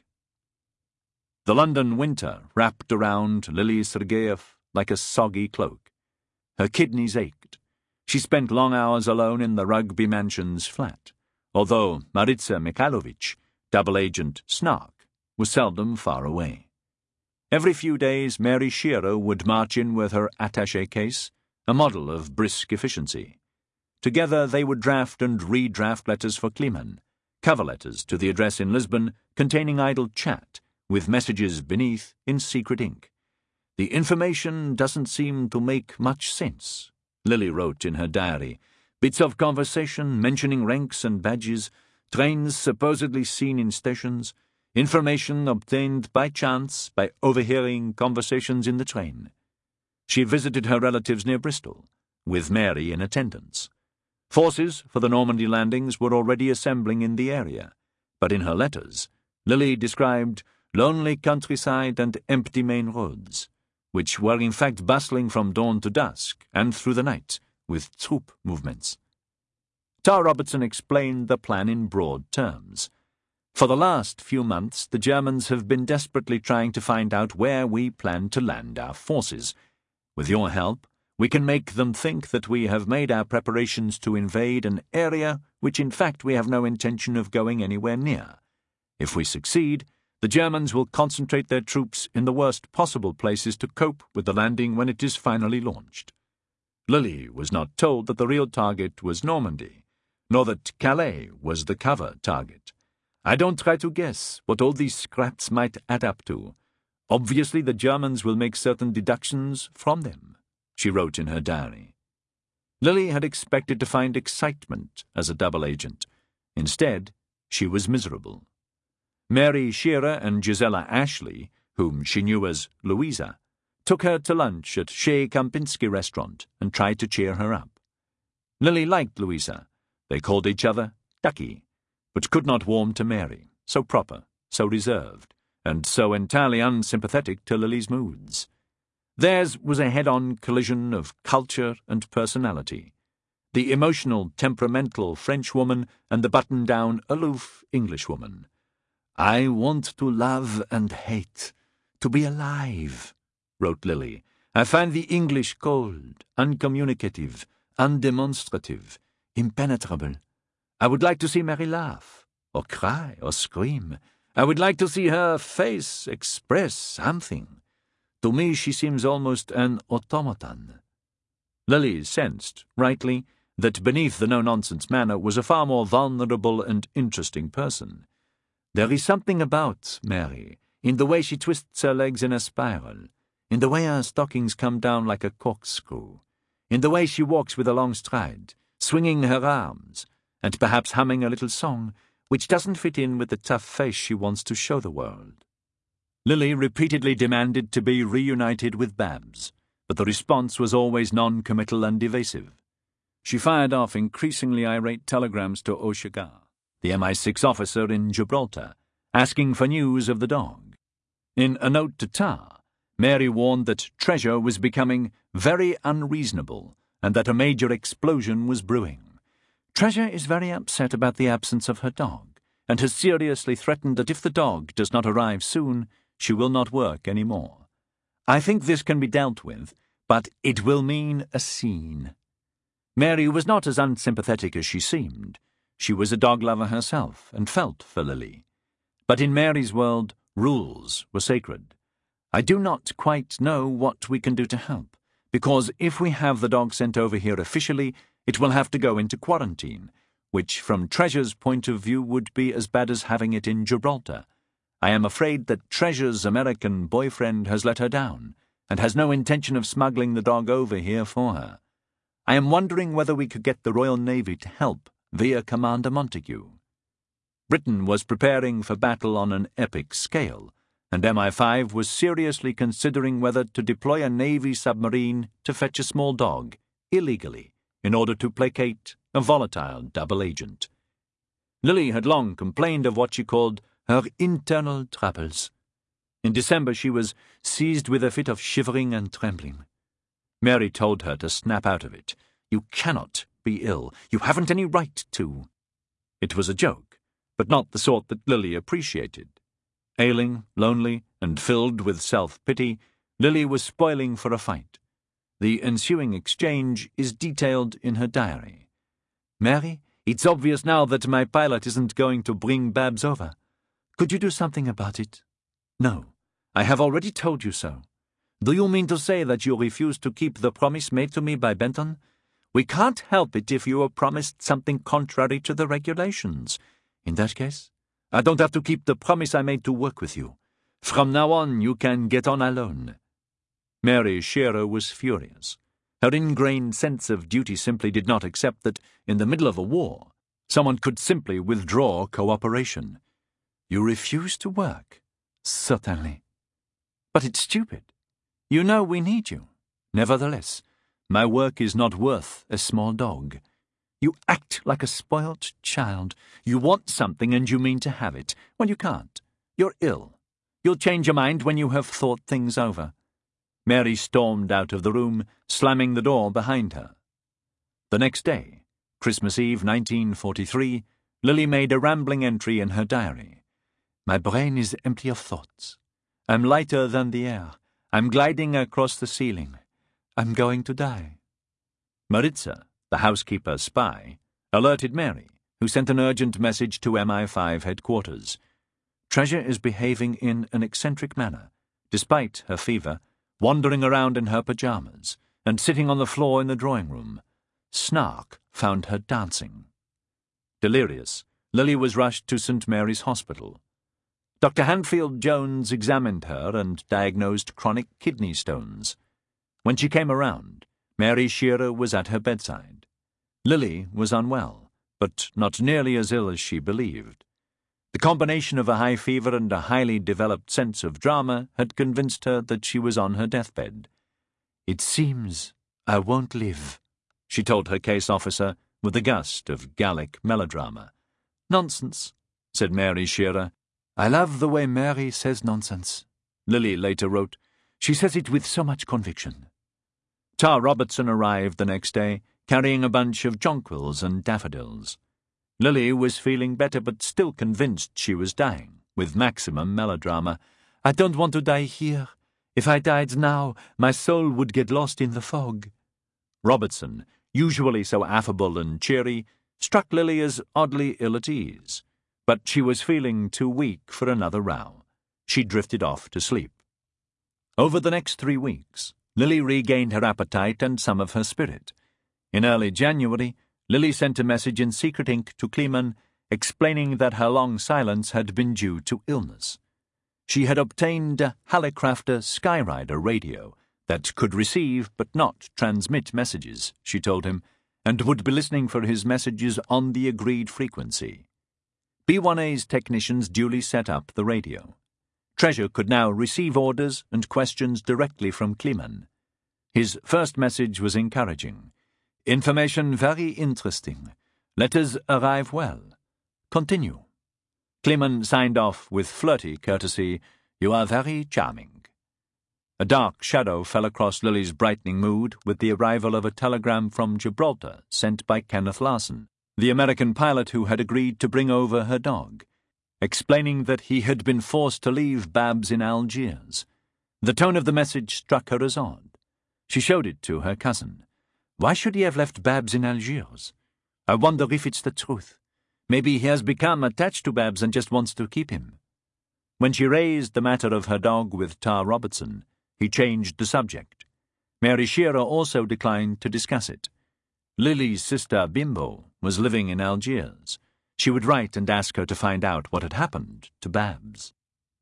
The London winter wrapped around Lily Sergeyev like a soggy cloak. Her kidneys ached. She spent long hours alone in the Rugby Mansion's flat, although Maritza Mikhailovich, double agent Snark, was seldom far away. Every few days Mary Shearer would march in with her attaché case, a model of brisk efficiency. Together they would draft and redraft letters for Kliman, cover letters to the address in Lisbon containing idle chat, with messages beneath in secret ink. "The information doesn't seem to make much sense," Lily wrote in her diary. "Bits of conversation mentioning ranks and badges, trains supposedly seen in stations, information obtained by chance by overhearing conversations in the train." She visited her relatives near Bristol, with Mary in attendance. Forces for the Normandy landings were already assembling in the area, but in her letters, Lily described lonely countryside and empty main roads, which were in fact bustling from dawn to dusk and through the night with troop movements. Tar Robertson explained the plan in broad terms. "For the last few months, the Germans have been desperately trying to find out where we plan to land our forces. With your help, we can make them think that we have made our preparations to invade an area which in fact we have no intention of going anywhere near. If we succeed, the Germans will concentrate their troops in the worst possible places to cope with the landing when it is finally launched." Lily was not told that the real target was Normandy, nor that Calais was the cover target. I don't try to guess what all these scraps might add up to. Obviously the Germans will make certain deductions from them, she wrote in her diary. Lily had expected to find excitement as a double agent. Instead, she was miserable. Mary Shearer and Gisela Ashley, whom she knew as Louisa, took her to lunch at Chez Kempinski restaurant and tried to cheer her up. Lily liked Louisa. They called each other Ducky, but could not warm to Mary, so proper, so reserved, and so entirely unsympathetic to Lily's moods. Theirs was a head-on collision of culture and personality. The emotional, temperamental Frenchwoman and the button-down, aloof Englishwoman. "I want to love and hate, to be alive," wrote Lily. "I find the English cold, uncommunicative, undemonstrative, impenetrable. I would like to see Mary laugh, or cry, or scream. I would like to see her face express something. To me she seems almost an automaton." Lily sensed, rightly, that beneath the no-nonsense manner was a far more vulnerable and interesting person. There is something about Mary, in the way she twists her legs in a spiral, in the way her stockings come down like a corkscrew, in the way she walks with a long stride, swinging her arms, and perhaps humming a little song, which doesn't fit in with the tough face she wants to show the world. Lily repeatedly demanded to be reunited with Babs, but the response was always non-committal and evasive. She fired off increasingly irate telegrams to Oshagar, the M I six officer in Gibraltar, asking for news of the dog. In a note to Tar, Mary warned that Treasure was becoming very unreasonable and that a major explosion was brewing. Treasure is very upset about the absence of her dog and has seriously threatened that if the dog does not arrive soon, she will not work any more. I think this can be dealt with, but it will mean a scene. Mary was not as unsympathetic as she seemed. She was a dog-lover herself and felt for Lily. But in Mary's world, rules were sacred. I do not quite know what we can do to help, because if we have the dog sent over here officially, it will have to go into quarantine, which from Treasure's point of view would be as bad as having it in Gibraltar. I am afraid that Treasure's American boyfriend has let her down, and has no intention of smuggling the dog over here for her. I am wondering whether we could get the Royal Navy to help via Commander Montague. Britain was preparing for battle on an epic scale, and M I five was seriously considering whether to deploy a Navy submarine to fetch a small dog, illegally, in order to placate a volatile double agent. Lily had long complained of what she called her internal troubles. In December she was seized with a fit of shivering and trembling. Mary told her to snap out of it. "You cannot be ill. You haven't any right to." It was a joke, but not the sort that Lily appreciated. Ailing, lonely, and filled with self-pity, Lily was spoiling for a fight. The ensuing exchange is detailed in her diary. "Mary, it's obvious now that my pilot isn't going to bring Babs over. Could you do something about it? No, I have already told you so. Do you mean to say that you refuse to keep the promise made to me by Benton? We can't help it if you have promised something contrary to the regulations. In that case, I don't have to keep the promise I made to work with you. From now on, you can get on alone." Mary Shearer was furious. Her ingrained sense of duty simply did not accept that, in the middle of a war, someone could simply withdraw cooperation. "You refuse to work?" "Certainly." "But it's stupid. You know we need you. Nevertheless, my work is not worth a small dog. You act like a spoilt child. You want something and you mean to have it. Well, you can't. You're ill. You'll change your mind when you have thought things over." Mary stormed out of the room, slamming the door behind her. The next day, Christmas Eve nineteen forty-three, Lily made a rambling entry in her diary. "My brain is empty of thoughts. I'm lighter than the air. I'm gliding across the ceiling. I'm going to die." Maritza, the housekeeper's spy, alerted Mary, who sent an urgent message to M I five headquarters. "Treasure is behaving in an eccentric manner, despite her fever, wandering around in her pajamas, and sitting on the floor in the drawing-room. Snark found her dancing. Delirious, Lily was rushed to Saint Mary's Hospital. Doctor Hanfield Jones examined her and diagnosed chronic kidney stones. When she came around, Mary Shearer was at her bedside. Lily was unwell, but not nearly as ill as she believed. The combination of a high fever and a highly developed sense of drama had convinced her that she was on her deathbed. "It seems I won't live," she told her case officer with a gust of Gallic melodrama. "Nonsense," said Mary Shearer. "I love the way Mary says nonsense," Lily later wrote. "She says it with so much conviction." Tar Robertson arrived the next day, carrying a bunch of jonquils and daffodils. Lily was feeling better, but still convinced she was dying, with maximum melodrama. "I don't want to die here. If I died now, my soul would get lost in the fog." Robertson, usually so affable and cheery, struck Lily as oddly ill at ease, but she was feeling too weak for another row. She drifted off to sleep. Over the next three weeks, Lily regained her appetite and some of her spirit. In early January, Lily sent a message in secret ink to Kleeman, explaining that her long silence had been due to illness. She had obtained a Hallicrafter Skyrider radio that could receive but not transmit messages, she told him, and would be listening for his messages on the agreed frequency. B one A's technicians duly set up the radio. Treasure could now receive orders and questions directly from Kleeman. His first message was encouraging. "Information very interesting. Letters arrive well. Continue." Kleeman signed off with flirty courtesy, "You are very charming." A dark shadow fell across Lily's brightening mood with the arrival of a telegram from Gibraltar sent by Kenneth Larson, the American pilot who had agreed to bring over her dog, explaining that he had been forced to leave Babs in Algiers. The tone of the message struck her as odd. She showed it to her cousin. "Why should he have left Babs in Algiers? I wonder if it's the truth. Maybe he has become attached to Babs and just wants to keep him." When she raised the matter of her dog with Tar Robertson, he changed the subject. Mary Shearer also declined to discuss it. Lily's sister Bimbo was living in Algiers. She would write and ask her to find out what had happened to Babs.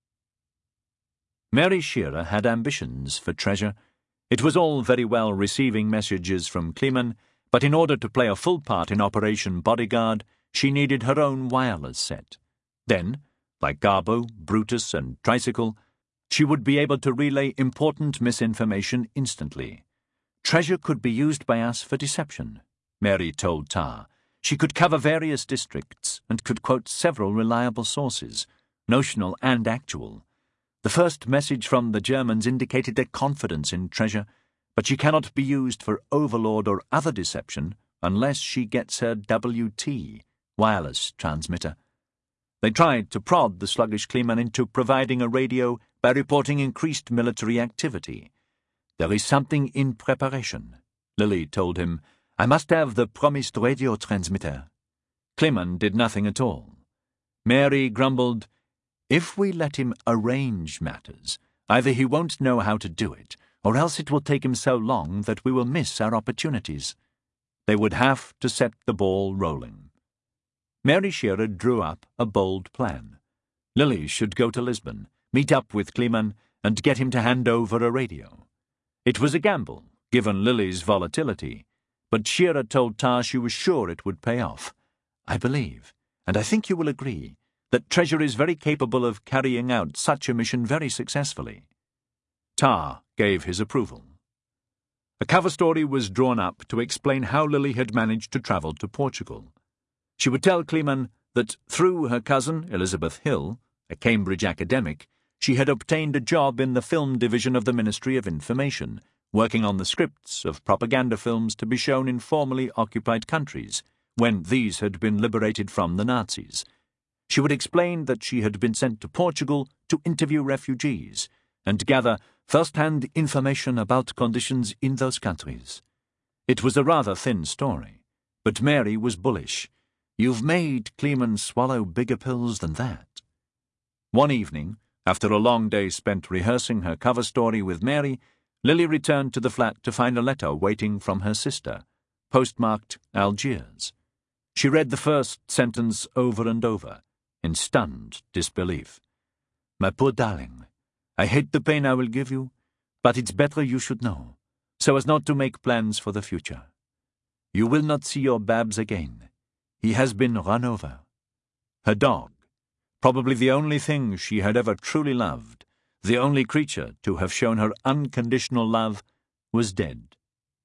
Mary Shearer had ambitions for Treasure. It was all very well receiving messages from Kleeman, but in order to play a full part in Operation Bodyguard, she needed her own wireless set. Then, like Garbo, Brutus, and Tricycle, she would be able to relay important misinformation instantly. "Treasure could be used by us for deception," Mary told Tar. "She could cover various districts and could quote several reliable sources, notional and actual. The first message from the Germans indicated their confidence in Treasure, but she cannot be used for overlord or other deception unless she gets her W T, wireless transmitter." They tried to prod the sluggish Kleeman into providing a radio by reporting increased military activity. "There is something in preparation," Lily told him. "I must have the promised radio transmitter." Kleeman did nothing at all. Mary grumbled, "If we let him arrange matters, either he won't know how to do it, or else it will take him so long that we will miss our opportunities." They would have to set the ball rolling. Mary Shearer drew up a bold plan. Lily should go to Lisbon, meet up with Kleeman, and get him to hand over a radio. It was a gamble, given Lily's volatility, but Shearer told Tar she was sure it would pay off. "I believe, and I think you will agree, that Treasure is very capable of carrying out such a mission very successfully." Tar gave his approval. A cover story was drawn up to explain how Lily had managed to travel to Portugal. She would tell Kleeman that through her cousin, Elizabeth Hill, a Cambridge academic, she had obtained a job in the film division of the Ministry of Information, working on the scripts of propaganda films to be shown in formerly occupied countries, when these had been liberated from the Nazis. She would explain that she had been sent to Portugal to interview refugees and gather first-hand information about conditions in those countries. It was a rather thin story, but Mary was bullish. "You've made Kleeman swallow bigger pills than that." One evening, after a long day spent rehearsing her cover story with Mary, Lily returned to the flat to find a letter waiting from her sister, postmarked Algiers. She read the first sentence over and over, in stunned disbelief. My poor darling, I hate the pain I will give you, but it's better you should know, so as not to make plans for the future. You will not see your Babs again. He has been run over. Her dog, probably the only thing she had ever truly loved, the only creature to have shown her unconditional love, was dead.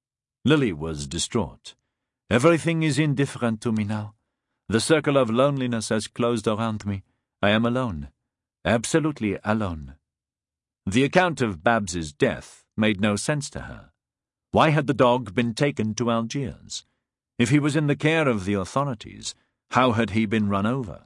Lily was distraught. Everything is indifferent to me now. The circle of loneliness has closed around me. I am alone. Absolutely alone. The account of Babs's death made no sense to her. Why had the dog been taken to Algiers? If he was in the care of the authorities, how had he been run over?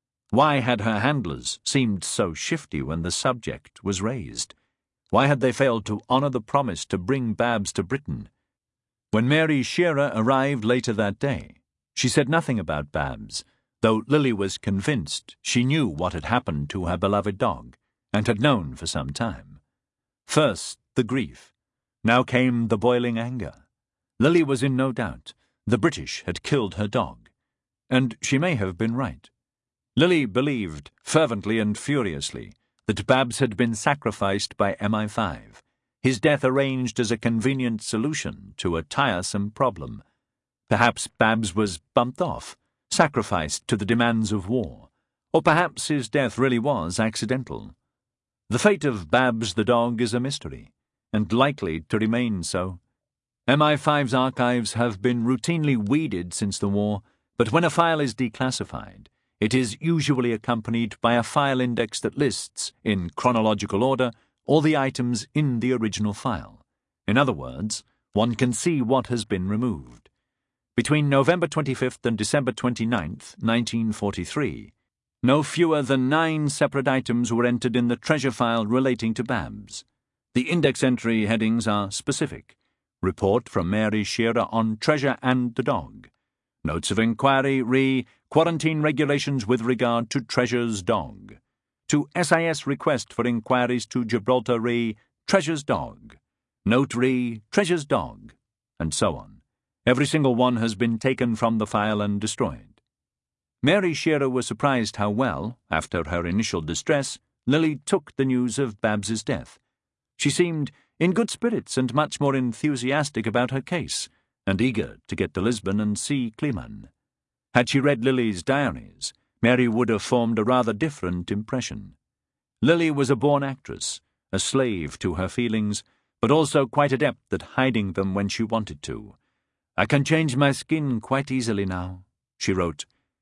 Why had her handlers seemed so shifty when the subject was raised? Why had they failed to honour the promise to bring Babs to Britain? When Mary Shearer arrived later that day, she said nothing about Babs, though Lily was convinced she knew what had happened to her beloved dog, and had known for some time. First, the grief. Now came the boiling anger. Lily was in no doubt. The British had killed her dog. And she may have been right. Lily believed, fervently and furiously, that Babs had been sacrificed by M I five, his death arranged as a convenient solution to a tiresome problem. Perhaps Babs was bumped off, sacrificed to the demands of war, or perhaps his death really was accidental. The fate of Babs the dog is a mystery, and likely to remain so. M I five's archives have been routinely weeded since the war, but when a file is declassified, it is usually accompanied by a file index that lists, in chronological order, all the items in the original file. In other words, one can see what has been removed. Between November twenty-fifth and December twenty-ninth, nineteen forty-three, no fewer than nine separate items were entered in the treasure file relating to Babs. The index entry headings are specific. Report from Mary Shearer on treasure and the dog. Notes of inquiry re quarantine regulations with regard to Treasure's dog. To S I S request for inquiries to Gibraltar re Treasure's dog. Note re Treasure's dog, and so on. Every single one has been taken from the file and destroyed. Mary Shearer was surprised how well, after her initial distress, Lily took the news of Babs's death. She seemed in good spirits and much more enthusiastic about her case, and eager to get to Lisbon and see Cleman. Had she read Lily's diaries, Mary would have formed a rather different impression. Lily was a born actress, a slave to her feelings, but also quite adept at hiding them when she wanted to. I can change my skin quite easily now, she wrote.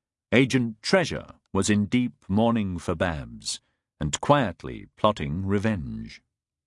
Agent Treasure was in deep mourning for Babs, and quietly plotting revenge.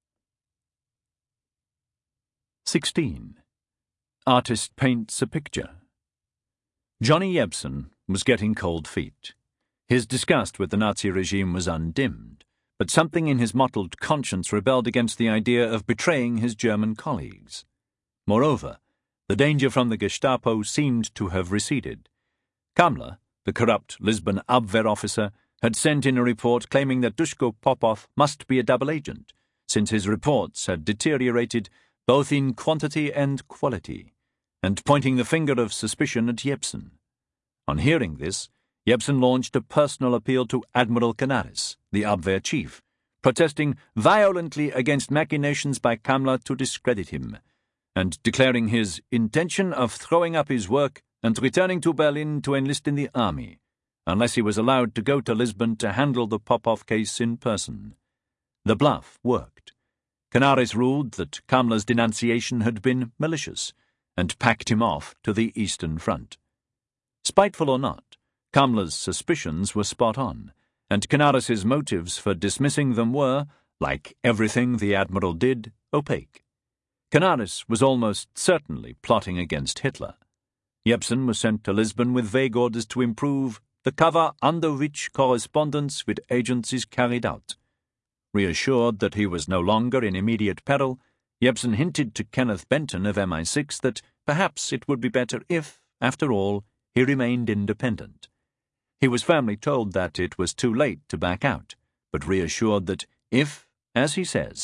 sixteen. Artist paints a picture. Johnny Jebsen was getting cold feet. His disgust with the Nazi regime was undimmed, but something in his mottled conscience rebelled against the idea of betraying his German colleagues. Moreover, the danger from the Gestapo seemed to have receded. Kammler, the corrupt Lisbon Abwehr officer, had sent in a report claiming that Duško Popov must be a double agent, since his reports had deteriorated both in quantity and quality, and pointing the finger of suspicion at Jebsen. On hearing this, Jebsen launched a personal appeal to Admiral Canaris, the Abwehr chief, protesting violently against machinations by Kammler to discredit him, and declaring his intention of throwing up his work and returning to Berlin to enlist in the army, unless he was allowed to go to Lisbon to handle the Popov case in person. The bluff worked. Canaris ruled that Kammler's denunciation had been malicious, and packed him off to the Eastern Front. Spiteful or not, Kammler's suspicions were spot on, and Canaris's motives for dismissing them were, like everything the Admiral did, opaque. Canaris was almost certainly plotting against Hitler. Jebsen was sent to Lisbon with vague orders to improve the cover under which correspondence with agents is carried out. Reassured that he was no longer in immediate peril, Jebsen hinted to Kenneth Benton of M I six that perhaps it would be better if, after all, he remained independent. He was firmly told that it was too late to back out, but reassured that if, as he says,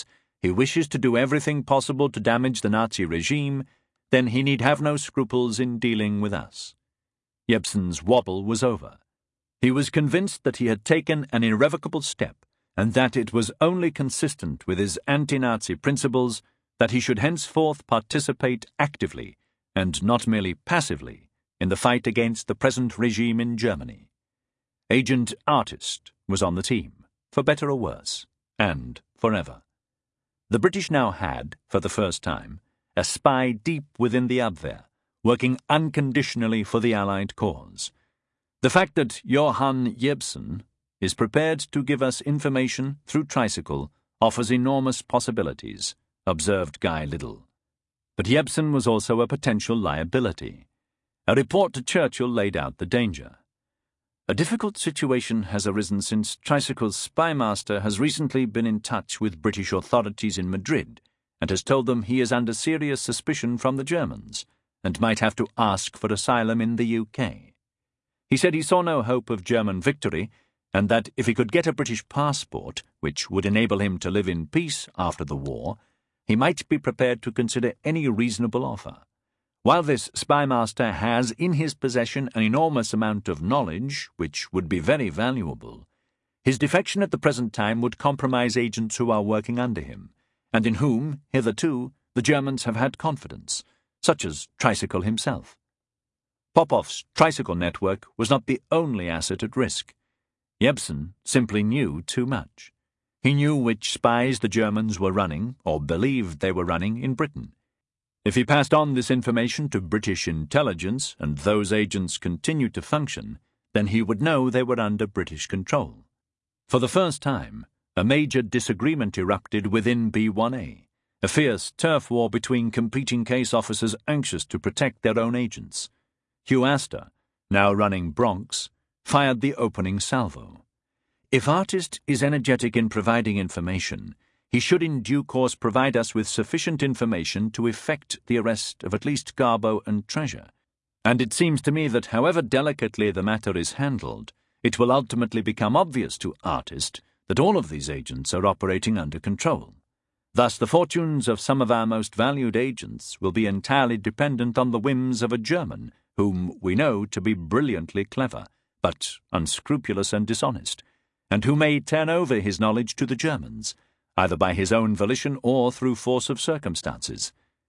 he wishes to do everything possible to damage the Nazi regime, then he need have no scruples in dealing with us. Jebsen's wobble was over. He was convinced that he had taken an irrevocable step, and that it was only consistent with his anti-Nazi principles that he should henceforth participate actively, and not merely passively, in the fight against the present regime in Germany. Agent Artist was on the team, for better or worse, and forever. The British now had, for the first time, a spy deep within the Abwehr, working unconditionally for the Allied cause. The fact that Johann Jebsen is prepared to give us information through Tricycle offers enormous possibilities, observed Guy Liddell. But Jebsen was also a potential liability. A report to Churchill laid out the danger. A difficult situation has arisen since Tricycle's spymaster has recently been in touch with British authorities in Madrid and has told them he is under serious suspicion from the Germans and might have to ask for asylum in the U K. He said he saw no hope of German victory and that if he could get a British passport, which would enable him to live in peace after the war, he might be prepared to consider any reasonable offer. While this spymaster has in his possession an enormous amount of knowledge, which would be very valuable, his defection at the present time would compromise agents who are working under him, and in whom, hitherto, the Germans have had confidence, such as Tricycle himself. Popov's Tricycle network was not the only asset at risk. Jebsen simply knew too much. He knew which spies the Germans were running, or believed they were running, in Britain. If he passed on this information to British intelligence and those agents continued to function, then he would know they were under British control. For the first time, a major disagreement erupted within B one A, a fierce turf war between competing case officers anxious to protect their own agents. Hugh Astor, now running Bronx, fired the opening salvo. If Artist is energetic in providing information, he should in due course provide us with sufficient information to effect the arrest of at least Garbo and Treasure. And it seems to me that however delicately the matter is handled, it will ultimately become obvious to Artist that all of these agents are operating under control. Thus the fortunes of some of our most valued agents will be entirely dependent on the whims of a German, whom we know to be brilliantly clever, but unscrupulous and dishonest, and who may turn over his knowledge to the Germans, either by his own volition or through force of circumstances.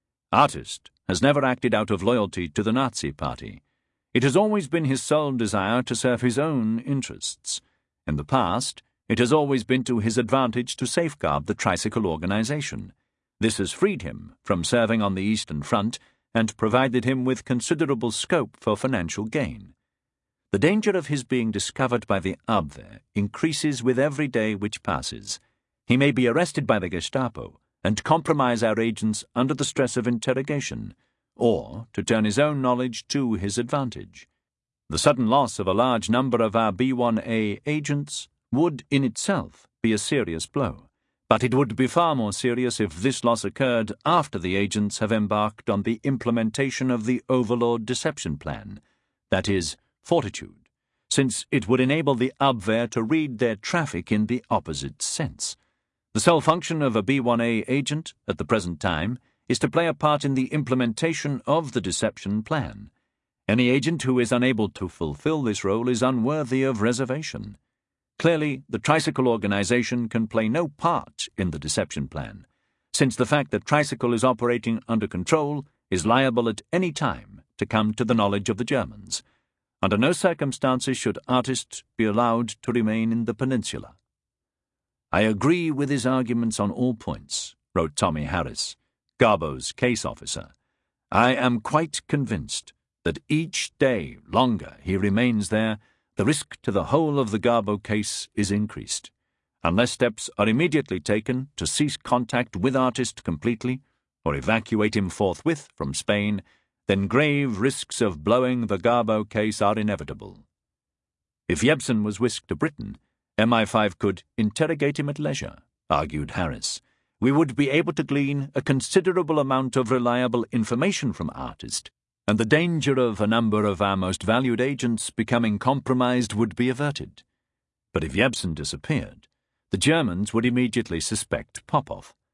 Artist has never acted out of loyalty to the Nazi Party. It has always been his sole desire to serve his own interests. In the past, it has always been to his advantage to safeguard the Tricycle organization. This has freed him from serving on the Eastern Front and provided him with considerable scope for financial gain. The danger of his being discovered by the Abwehr increases with every day which passes. He may be arrested by the Gestapo and compromise our agents under the stress of interrogation, or to turn his own knowledge to his advantage. The sudden loss of a large number of our B one A agents would in itself be a serious blow, but it would be far more serious if this loss occurred after the agents have embarked on the implementation of the Overlord deception plan, that is, fortitude, since it would enable the Abwehr to read their traffic in the opposite sense. The sole function of a B one A agent, at the present time, is to play a part in the implementation of the deception plan. Any agent who is unable to fulfill this role is unworthy of reservation. Clearly, the Tricycle organization can play no part in the deception plan, since the fact that Tricycle is operating under control is liable at any time to come to the knowledge of the Germans. Under no circumstances should Artist be allowed to remain in the peninsula. I agree with his arguments on all points, wrote Tommy Harris, Garbo's case officer. I am quite convinced that each day longer he remains there, the risk to the whole of the Garbo case is increased. Unless steps are immediately taken to cease contact with Artist completely, or evacuate him forthwith from Spain, then grave risks of blowing the Garbo case are inevitable. If Jebsen was whisked to Britain, M I five could interrogate him at leisure, argued Harris. We would be able to glean a considerable amount of reliable information from Artist, and the danger of a number of our most valued agents becoming compromised would be averted. But if Jebsen disappeared, the Germans would immediately suspect Popov.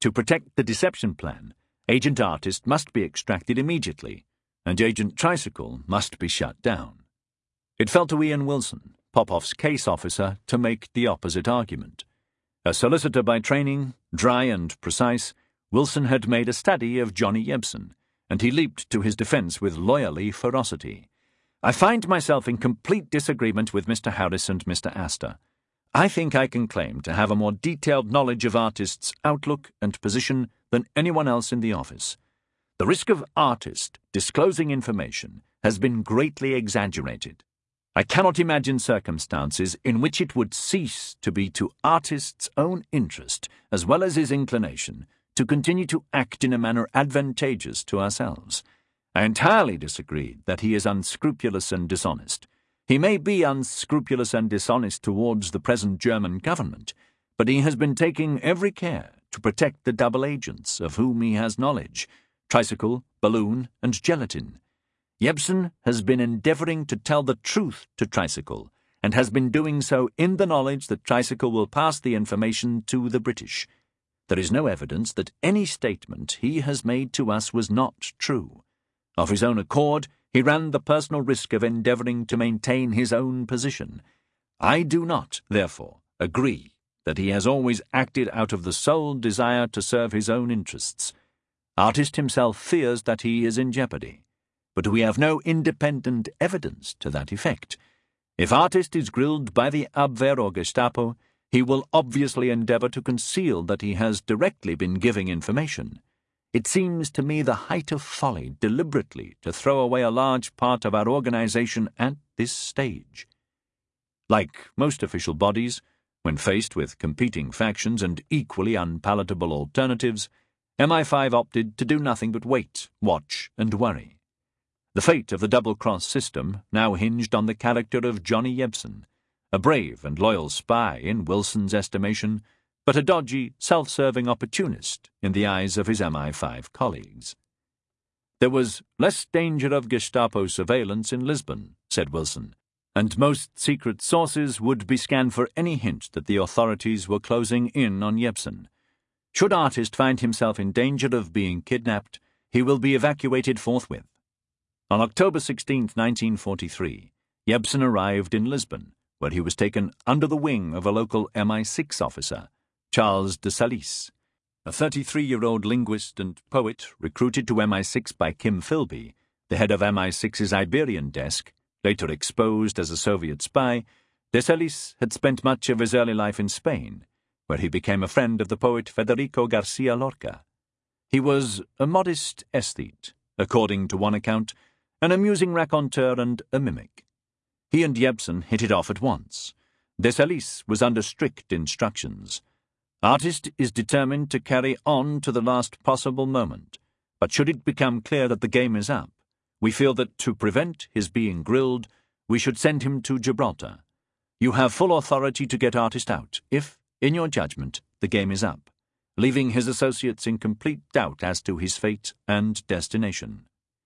To protect the deception plan, Agent Artist must be extracted immediately, and Agent Tricycle must be shut down. It fell to Ian Wilson, Popoff's case officer, to make the opposite argument. A solicitor by training, dry and precise, Wilson had made a study of Johnny Yebsen, and he leaped to his defence with lawyerly ferocity. I find myself in complete disagreement with Mister Harris and Mister Astor. I think I can claim to have a more detailed knowledge of Artist's outlook and position than anyone else in the office. The risk of Artist disclosing information has been greatly exaggerated. I cannot imagine circumstances in which it would cease to be to Artist's own interest, as well as his inclination, to continue to act in a manner advantageous to ourselves. I entirely disagree that he is unscrupulous and dishonest. He may be unscrupulous and dishonest towards the present German government, but he has been taking every care to protect the double agents of whom he has knowledge, Tricycle, Balloon, and Gelatin. Yebsen has been endeavouring to tell the truth to Tricycle, and has been doing so in the knowledge that Tricycle will pass the information to the British. There is no evidence that any statement he has made to us was not true. Of his own accord, he ran the personal risk of endeavouring to maintain his own position. I do not, therefore, agree that he has always acted out of the sole desire to serve his own interests. Artist himself fears that he is in jeopardy, but we have no independent evidence to that effect. If Artist is grilled by the Abwehr or Gestapo, he will obviously endeavour to conceal that he has directly been giving information. It seems to me the height of folly deliberately to throw away a large part of our organisation at this stage. Like most official bodies, when faced with competing factions and equally unpalatable alternatives, M I five opted to do nothing but wait, watch, and worry. The fate of the double-cross system now hinged on the character of Johnny Yebsen, a brave and loyal spy in Wilson's estimation, but a dodgy, self-serving opportunist in the eyes of his M I five colleagues. There was less danger of Gestapo surveillance in Lisbon, said Wilson, and most secret sources would be scanned for any hint that the authorities were closing in on Yebsen. Should Artist find himself in danger of being kidnapped, he will be evacuated forthwith. On October sixteenth, nineteen forty-three, Yebsen arrived in Lisbon, where he was taken under the wing of a local M I six officer, Charles de Salis, a thirty-three-year-old linguist and poet recruited to M I six by Kim Philby, the head of M I six's Iberian desk. Later exposed as a Soviet spy, de Salis had spent much of his early life in Spain, where he became a friend of the poet Federico Garcia Lorca. He was a modest aesthete, according to one account, an amusing raconteur and a mimic. He and Yebsen hit it off at once. De Salis was under strict instructions. Artist is determined to carry on to the last possible moment, but should it become clear that the game is up, we feel that to prevent his being grilled, we should send him to Gibraltar. You have full authority to get Artist out, if, in your judgment, the game is up, leaving his associates in complete doubt as to his fate and destination.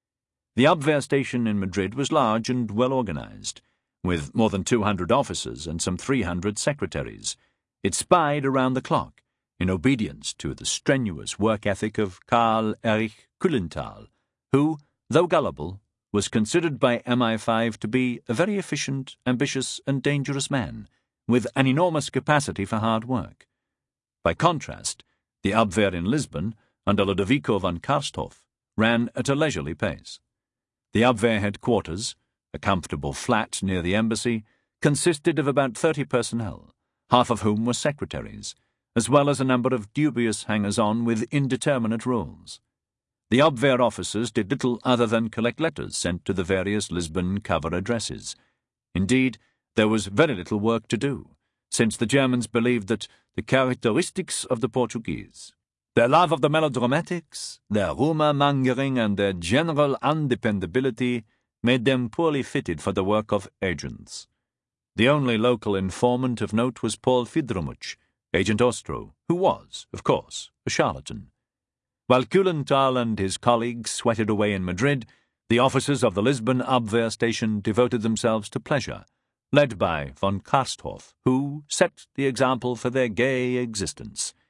The Abwehr station in Madrid was large and well organized, with more than two hundred officers and some three hundred secretaries. It spied around the clock, in obedience to the strenuous work ethic of Karl Erich Kühlenthal, who, though gullible, was considered by M I five to be a very efficient, ambitious, and dangerous man, with an enormous capacity for hard work. By contrast, the Abwehr in Lisbon, under Ludovico von Karsthoff, ran at a leisurely pace. The Abwehr headquarters, a comfortable flat near the embassy, consisted of about thirty personnel, half of whom were secretaries, as well as a number of dubious hangers-on with indeterminate roles. The Abwehr officers did little other than collect letters sent to the various Lisbon cover addresses. Indeed, there was very little work to do, since the Germans believed that the characteristics of the Portuguese, their love of the melodramatics, their rumour-mongering, and their general undependability made them poorly fitted for the work of agents. The only local informant of note was Paul Fidromuch, Agent Ostro, who was, of course, a charlatan. While Kühlenthal and his colleagues sweated away in Madrid, the officers of the Lisbon Abwehr station devoted themselves to pleasure, led by von Karsthoff, who set the example for their gay existence.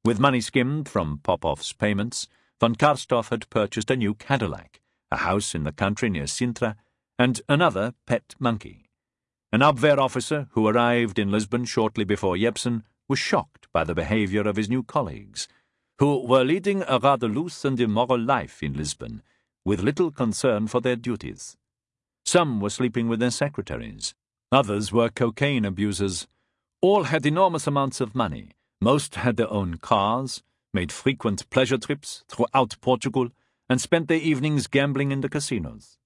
With money skimmed from Popoff's payments, von Karstoff had purchased a new Cadillac, a house in the country near Sintra, and another pet monkey. An Abwehr officer who arrived in Lisbon shortly before Jebsen was shocked by the behavior of his new colleagues, who were leading a rather loose and immoral life in Lisbon, with little concern for their duties. Some were sleeping with their secretaries. Others were cocaine abusers. All had enormous amounts of money. Most had their own cars, made frequent pleasure trips throughout Portugal, and spent their evenings gambling in the casinos.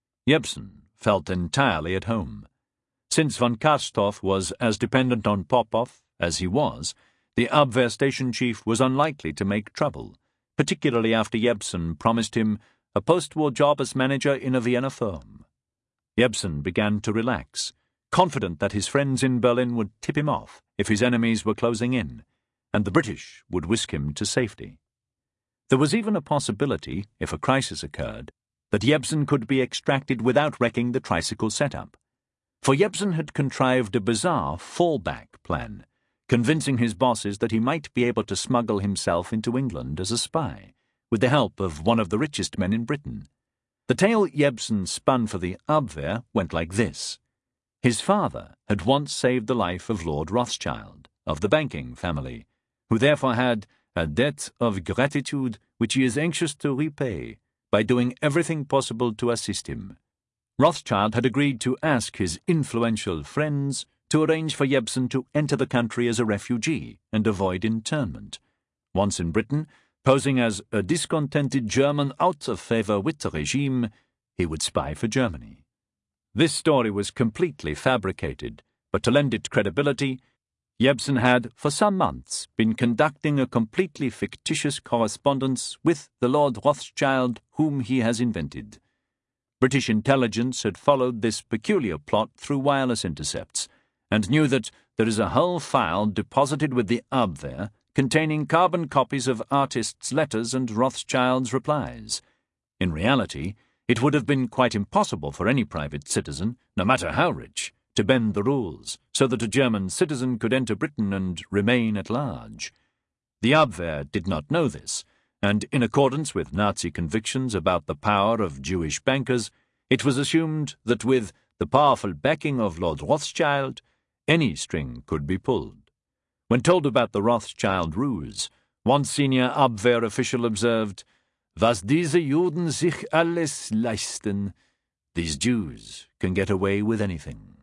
Jebsen felt entirely at home. Since von Karstoff was as dependent on Popoff as he was, the Abwehr station chief was unlikely to make trouble, particularly after Jebsen promised him a post-war job as manager in a Vienna firm. Jebsen began to relax, confident that his friends in Berlin would tip him off if his enemies were closing in, and the British would whisk him to safety. There was even a possibility, if a crisis occurred, that Jebsen could be extracted without wrecking the tricycle setup. For Jebsen had contrived a bizarre fallback plan, convincing his bosses that he might be able to smuggle himself into England as a spy, with the help of one of the richest men in Britain. The tale Jebsen spun for the Abwehr went like this. His father had once saved the life of Lord Rothschild, of the banking family, who therefore had a debt of gratitude which he is anxious to repay by doing everything possible to assist him. Rothschild had agreed to ask his influential friends to arrange for Jebsen to enter the country as a refugee and avoid internment. Once in Britain, posing as a discontented German out of favor with the regime, he would spy for Germany. This story was completely fabricated, but to lend it credibility, Jebsen had, for some months, been conducting a completely fictitious correspondence with the Lord Rothschild whom he has invented. British intelligence had followed this peculiar plot through wireless intercepts, and knew that there is a whole file deposited with the Abwehr containing carbon copies of artists' letters and Rothschild's replies. In reality, it would have been quite impossible for any private citizen, no matter how rich, to bend the rules so that a German citizen could enter Britain and remain at large. The Abwehr did not know this, and in accordance with Nazi convictions about the power of Jewish bankers, it was assumed that with the powerful backing of Lord Rothschild, any string could be pulled. When told about the Rothschild ruse, one senior Abwehr official observed, "Was diese Juden sich alles leisten," these Jews can get away with anything.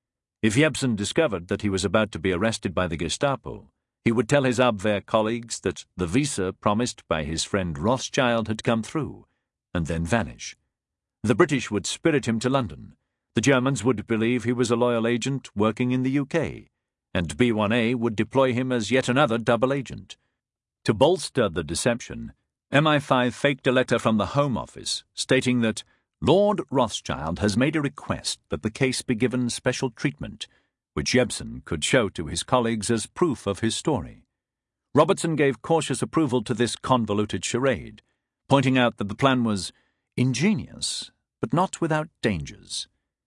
If Jebsen discovered that he was about to be arrested by the Gestapo, he would tell his Abwehr colleagues that the visa promised by his friend Rothschild had come through, and then vanish. The British would spirit him to London. The Germans would believe he was a loyal agent working in the U K, and B one A would deploy him as yet another double agent. To bolster the deception, M I five faked a letter from the Home Office stating that Lord Rothschild has made a request that the case be given special treatment, which Jebsen could show to his colleagues as proof of his story. Robertson gave cautious approval to this convoluted charade, pointing out that the plan was ingenious, but not without dangers.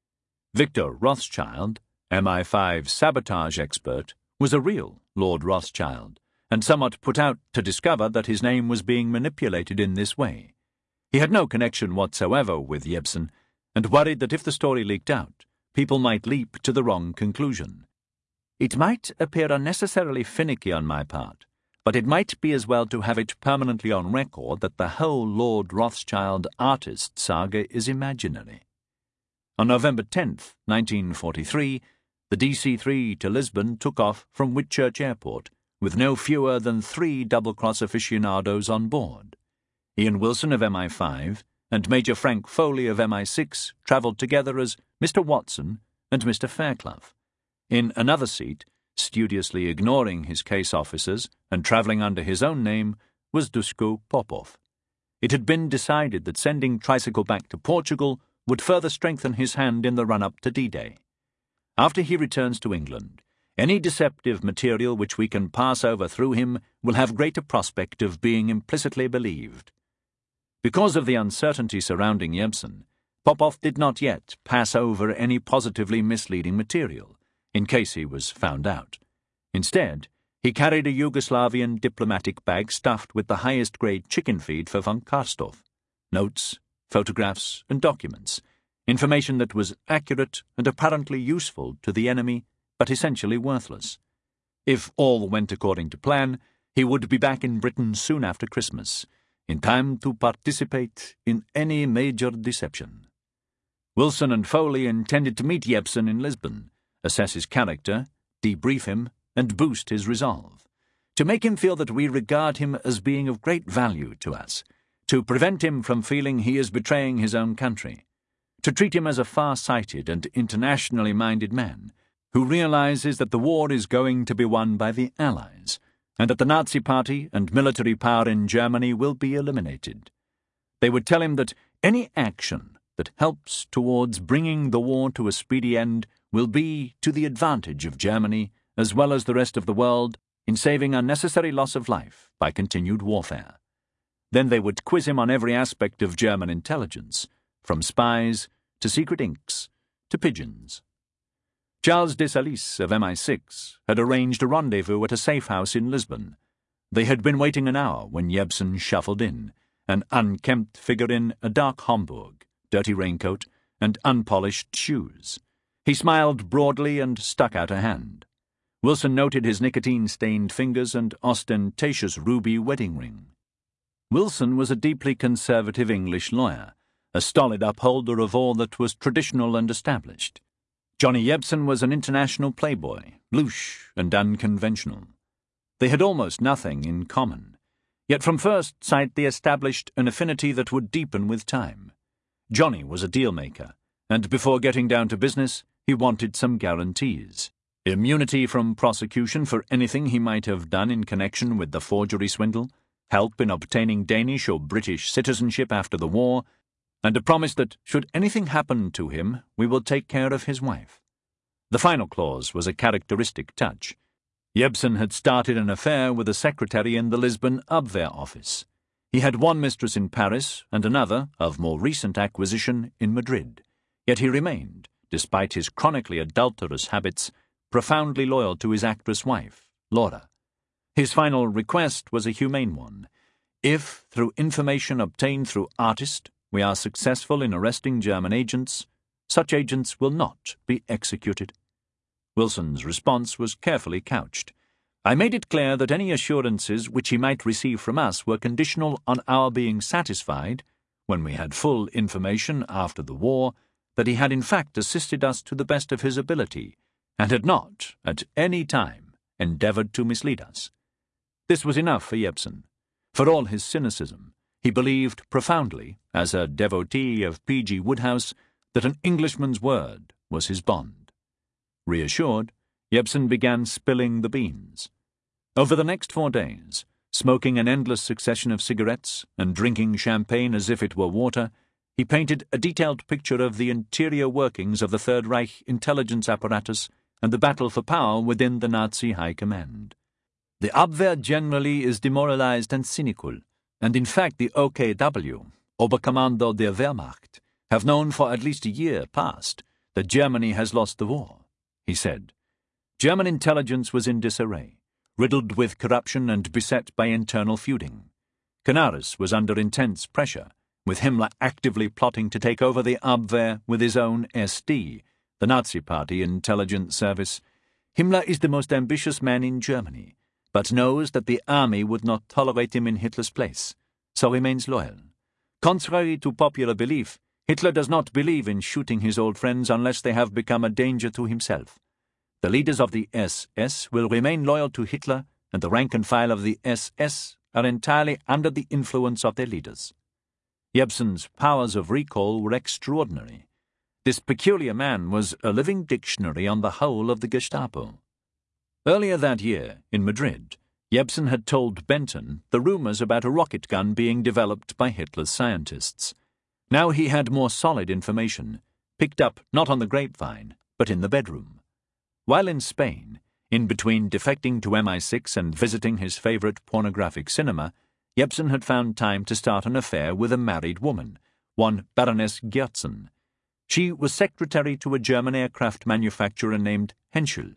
Victor Rothschild, M I five sabotage expert, was a real Lord Rothschild, and somewhat put out to discover that his name was being manipulated in this way. He had no connection whatsoever with Jebsen, and worried that if the story leaked out, people might leap to the wrong conclusion. It might appear unnecessarily finicky on my part, but it might be as well to have it permanently on record that the whole Lord Rothschild artist saga is imaginary. On November tenth, nineteen forty-three, the D C three to Lisbon took off from Whitchurch Airport, with no fewer than three double-cross aficionados on board. Ian Wilson of M I five and Major Frank Foley of M I six travelled together as Mister Watson and Mister Fairclough. In another seat, studiously ignoring his case officers and travelling under his own name, was Duško Popov. It had been decided that sending Tricycle back to Portugal would further strengthen his hand in the run-up to D-Day. After he returns to England, any deceptive material which we can pass over through him will have greater prospect of being implicitly believed. Because of the uncertainty surrounding Jebsen, Popov did not yet pass over any positively misleading material, in case he was found out. Instead, He carried a Yugoslavian diplomatic bag stuffed with the highest-grade chicken feed for von Karstorff, notes, photographs, and documents, information that was accurate and apparently useful to the enemy, but essentially worthless. If all went according to plan, he would be back in Britain soon after Christmas, in time to participate in any major deception. Wilson and Foley intended to meet Jebsen in Lisbon, assess his character, debrief him, and boost his resolve, to make him feel that we regard him as being of great value to us, to prevent him from feeling he is betraying his own country, to treat him as a far-sighted and internationally minded man, who realizes that the war is going to be won by the Allies, and that the Nazi Party and military power in Germany will be eliminated. They would tell him that any action that helps towards bringing the war to a speedy end will be to the advantage of Germany, as well as the rest of the world, in saving unnecessary loss of life by continued warfare. Then they would quiz him on every aspect of German intelligence, from spies to secret inks to pigeons. Charles Dessalines of M I six had arranged a rendezvous at a safe house in Lisbon. They had been waiting an hour when Jebsen shuffled in, an unkempt figure in a dark Homburg, dirty raincoat, and unpolished shoes. He smiled broadly and stuck out a hand. Wilson noted his nicotine-stained fingers and ostentatious ruby wedding ring. Wilson was a deeply conservative English lawyer, a stolid upholder of all that was traditional and established. Johnny Jebsen was an international playboy, louche and unconventional. They had almost nothing in common, yet from first sight they established an affinity that would deepen with time. Johnny was a deal-maker, and before getting down to business, he wanted some guarantees. Immunity from prosecution for anything he might have done in connection with the forgery swindle, help in obtaining Danish or British citizenship after the war, and a promise that, should anything happen to him, we will take care of his wife. The final clause was a characteristic touch. Jebsen had started an affair with a secretary in the Lisbon Abwehr office. He had one mistress in Paris and another, of more recent acquisition, in Madrid. Yet he remained, despite his chronically adulterous habits, profoundly loyal to his actress wife, Laura. His final request was a humane one. If, through information obtained through artist, we are successful in arresting German agents, such agents will not be executed. Wilson's response was carefully couched. I made it clear that any assurances which he might receive from us were conditional on our being satisfied, when we had full information after the war, that he had in fact assisted us to the best of his ability, and had not, at any time, endeavoured to mislead us. This was enough for Jebsen. For all his cynicism, he believed profoundly, as a devotee of P G Wodehouse, that an Englishman's word was his bond. Reassured, Jebsen began spilling the beans. Over the next four days, smoking an endless succession of cigarettes and drinking champagne as if it were water, he painted a detailed picture of the interior workings of the Third Reich intelligence apparatus and the battle for power within the Nazi High Command. The Abwehr generally is demoralized and cynical, and in fact the O K W, Oberkommando der Wehrmacht, have known for at least a year past that Germany has lost the war, he said. German intelligence was in disarray, riddled with corruption and beset by internal feuding. Canaris was under intense pressure, with Himmler actively plotting to take over the Abwehr with his own S D, the Nazi Party intelligence service. Himmler is the most ambitious man in Germany, but knows that the army would not tolerate him in Hitler's place, so remains loyal. Contrary to popular belief, Hitler does not believe in shooting his old friends unless they have become a danger to himself. The leaders of the S S will remain loyal to Hitler, and the rank and file of the S S are entirely under the influence of their leaders. Jebsen's powers of recall were extraordinary. This peculiar man was a living dictionary on the whole of the Gestapo. Earlier that year, in Madrid, Jebsen had told Benton the rumours about a rocket gun being developed by Hitler's scientists. Now he had more solid information, picked up not on the grapevine, but in the bedroom. While in Spain, in between defecting to M I six and visiting his favourite pornographic cinema, Jebsen had found time to start an affair with a married woman, one Baroness Gjertsen. She was secretary to a German aircraft manufacturer named Henschel,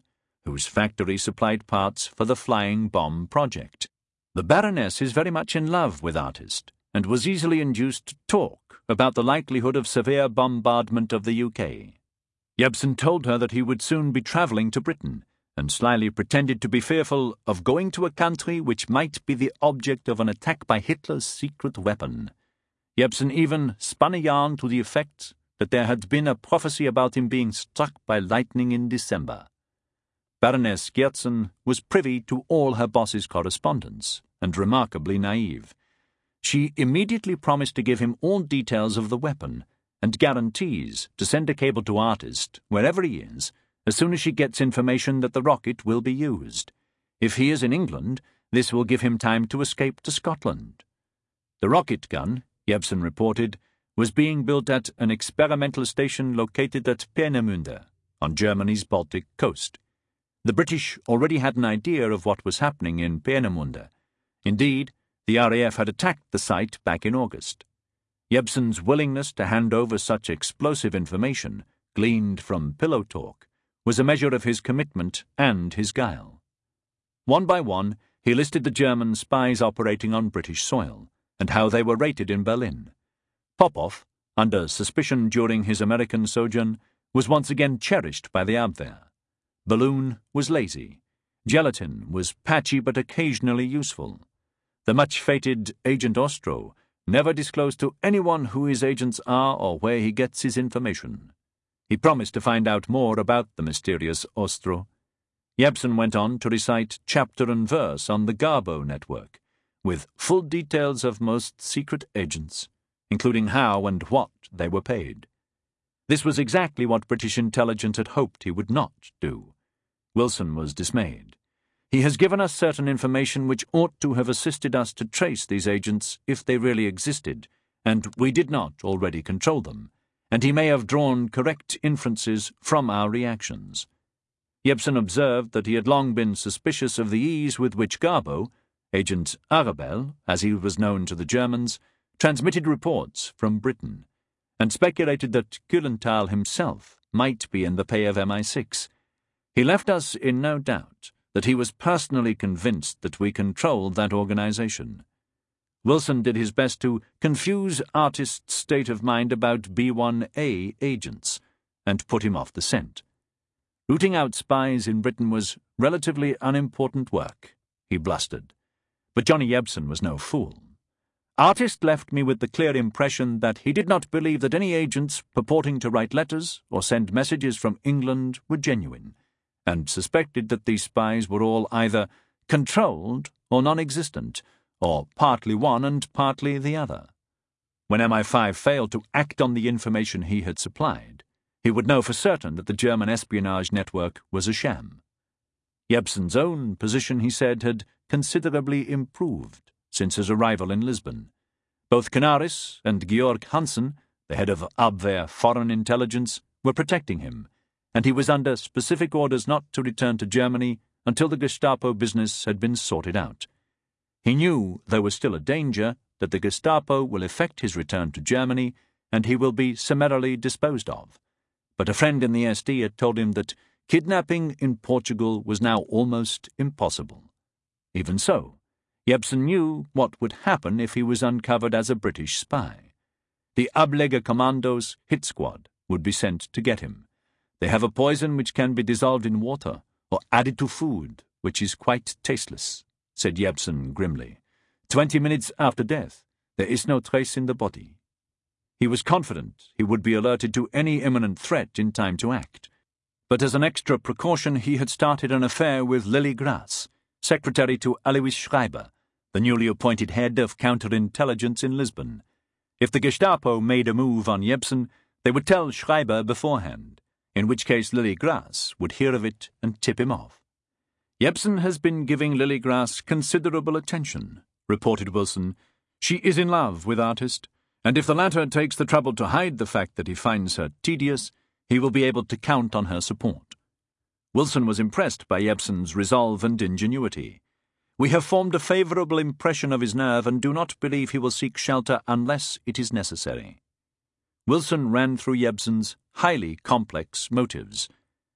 whose factory supplied parts for the flying bomb project. The Baroness is very much in love with Artist, and was easily induced to talk about the likelihood of severe bombardment of the U K. Jebsen told her that he would soon be travelling to Britain, and slyly pretended to be fearful of going to a country which might be the object of an attack by Hitler's secret weapon. Jebsen even spun a yarn to the effect that there had been a prophecy about him being struck by lightning in December. Baroness Gjertsen was privy to all her boss's correspondence, and remarkably naive. She immediately promised to give him all details of the weapon, and guarantees to send a cable to Artist, wherever he is, as soon as she gets information that the rocket will be used. If he is in England, this will give him time to escape to Scotland. The rocket gun, Jebsen reported, was being built at an experimental station located at Peenemünde, on Germany's Baltic coast. The British already had an idea of what was happening in Peenemünde. Indeed, the R A F had attacked the site back in August. Jebsen's willingness to hand over such explosive information, gleaned from pillow talk, was a measure of his commitment and his guile. One by one, he listed the German spies operating on British soil, and how they were rated in Berlin. Popov, under suspicion during his American sojourn, was once again cherished by the Abwehr. Balloon was lazy. Gelatin was patchy but occasionally useful. The much-fated Agent Ostro never disclosed to anyone who his agents are or where he gets his information. He promised to find out more about the mysterious Ostro. Jebsen went on to recite chapter and verse on the Garbo network, with full details of most secret agents, including how and what they were paid. This was exactly what British intelligence had hoped he would not do. Wilson was dismayed. He has given us certain information which ought to have assisted us to trace these agents if they really existed, and we did not already control them, and he may have drawn correct inferences from our reactions. Jebsen observed that he had long been suspicious of the ease with which Garbo, Agent Arabel, as he was known to the Germans, transmitted reports from Britain, and speculated that Kühlenthal himself might be in the pay of M I six. He left us in no doubt that he was personally convinced that we controlled that organization. Wilson did his best to confuse Artist's state of mind about B one A agents, and put him off the scent. Rooting out spies in Britain was relatively unimportant work, he blustered. But Johnny Jebsen was no fool. Artist left me with the clear impression that he did not believe that any agents purporting to write letters or send messages from England were genuine, and suspected that these spies were all either controlled or non-existent, or partly one and partly the other. When M I five failed to act on the information he had supplied, he would know for certain that the German espionage network was a sham. Jebsen's own position, he said, had considerably improved since his arrival in Lisbon. Both Canaris and Georg Hansen, the head of Abwehr Foreign Intelligence, were protecting him, and he was under specific orders not to return to Germany until the Gestapo business had been sorted out. He knew there was still a danger that the Gestapo will effect his return to Germany and he will be summarily disposed of. But a friend in the S D had told him that kidnapping in Portugal was now almost impossible. Even so, Jebsen knew what would happen if he was uncovered as a British spy. The Ableger Commandos hit squad would be sent to get him. They have a poison which can be dissolved in water or added to food, which is quite tasteless, said Jebsen grimly. Twenty minutes after death, there is no trace in the body. He was confident he would be alerted to any imminent threat in time to act. But as an extra precaution, he had started an affair with Lily Grass, secretary to Alois Schreiber, the newly appointed head of counterintelligence in Lisbon. If the Gestapo made a move on Jebsen, they would tell Schreiber beforehand, in which case Lily Grass would hear of it and tip him off. Jebsen has been giving Lily Grass considerable attention, reported Wilson. She is in love with Artist, and if the latter takes the trouble to hide the fact that he finds her tedious, he will be able to count on her support. Wilson was impressed by Jebsen's resolve and ingenuity. We have formed a favourable impression of his nerve and do not believe he will seek shelter unless it is necessary. Wilson ran through Jebsen's highly complex motives.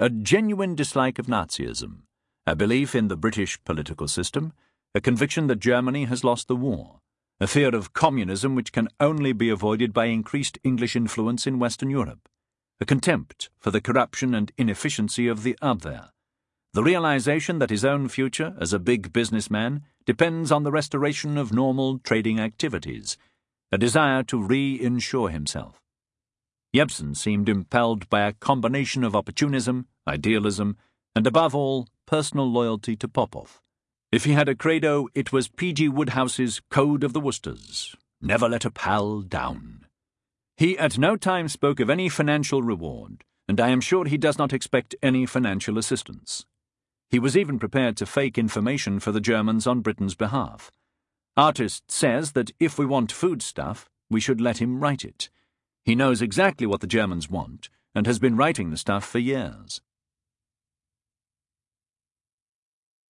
a genuine dislike of Nazism, a belief in the British political system, a conviction that Germany has lost the war, a fear of communism which can only be avoided by increased English influence in Western Europe, a contempt for the corruption and inefficiency of the Abwehr, the realization that his own future as a big businessman depends on the restoration of normal trading activities, a desire to re-insure himself. Jebsen seemed impelled by a combination of opportunism, idealism, and above all, personal loyalty to Popov. If he had a credo, it was P G Woodhouse's Code of the Worcesters, never let a pal down. He at no time spoke of any financial reward, and I am sure he does not expect any financial assistance. He was even prepared to fake information for the Germans on Britain's behalf. Artist says that if we want foodstuff, we should let him write it. He knows exactly what the Germans want, and has been writing the stuff for years.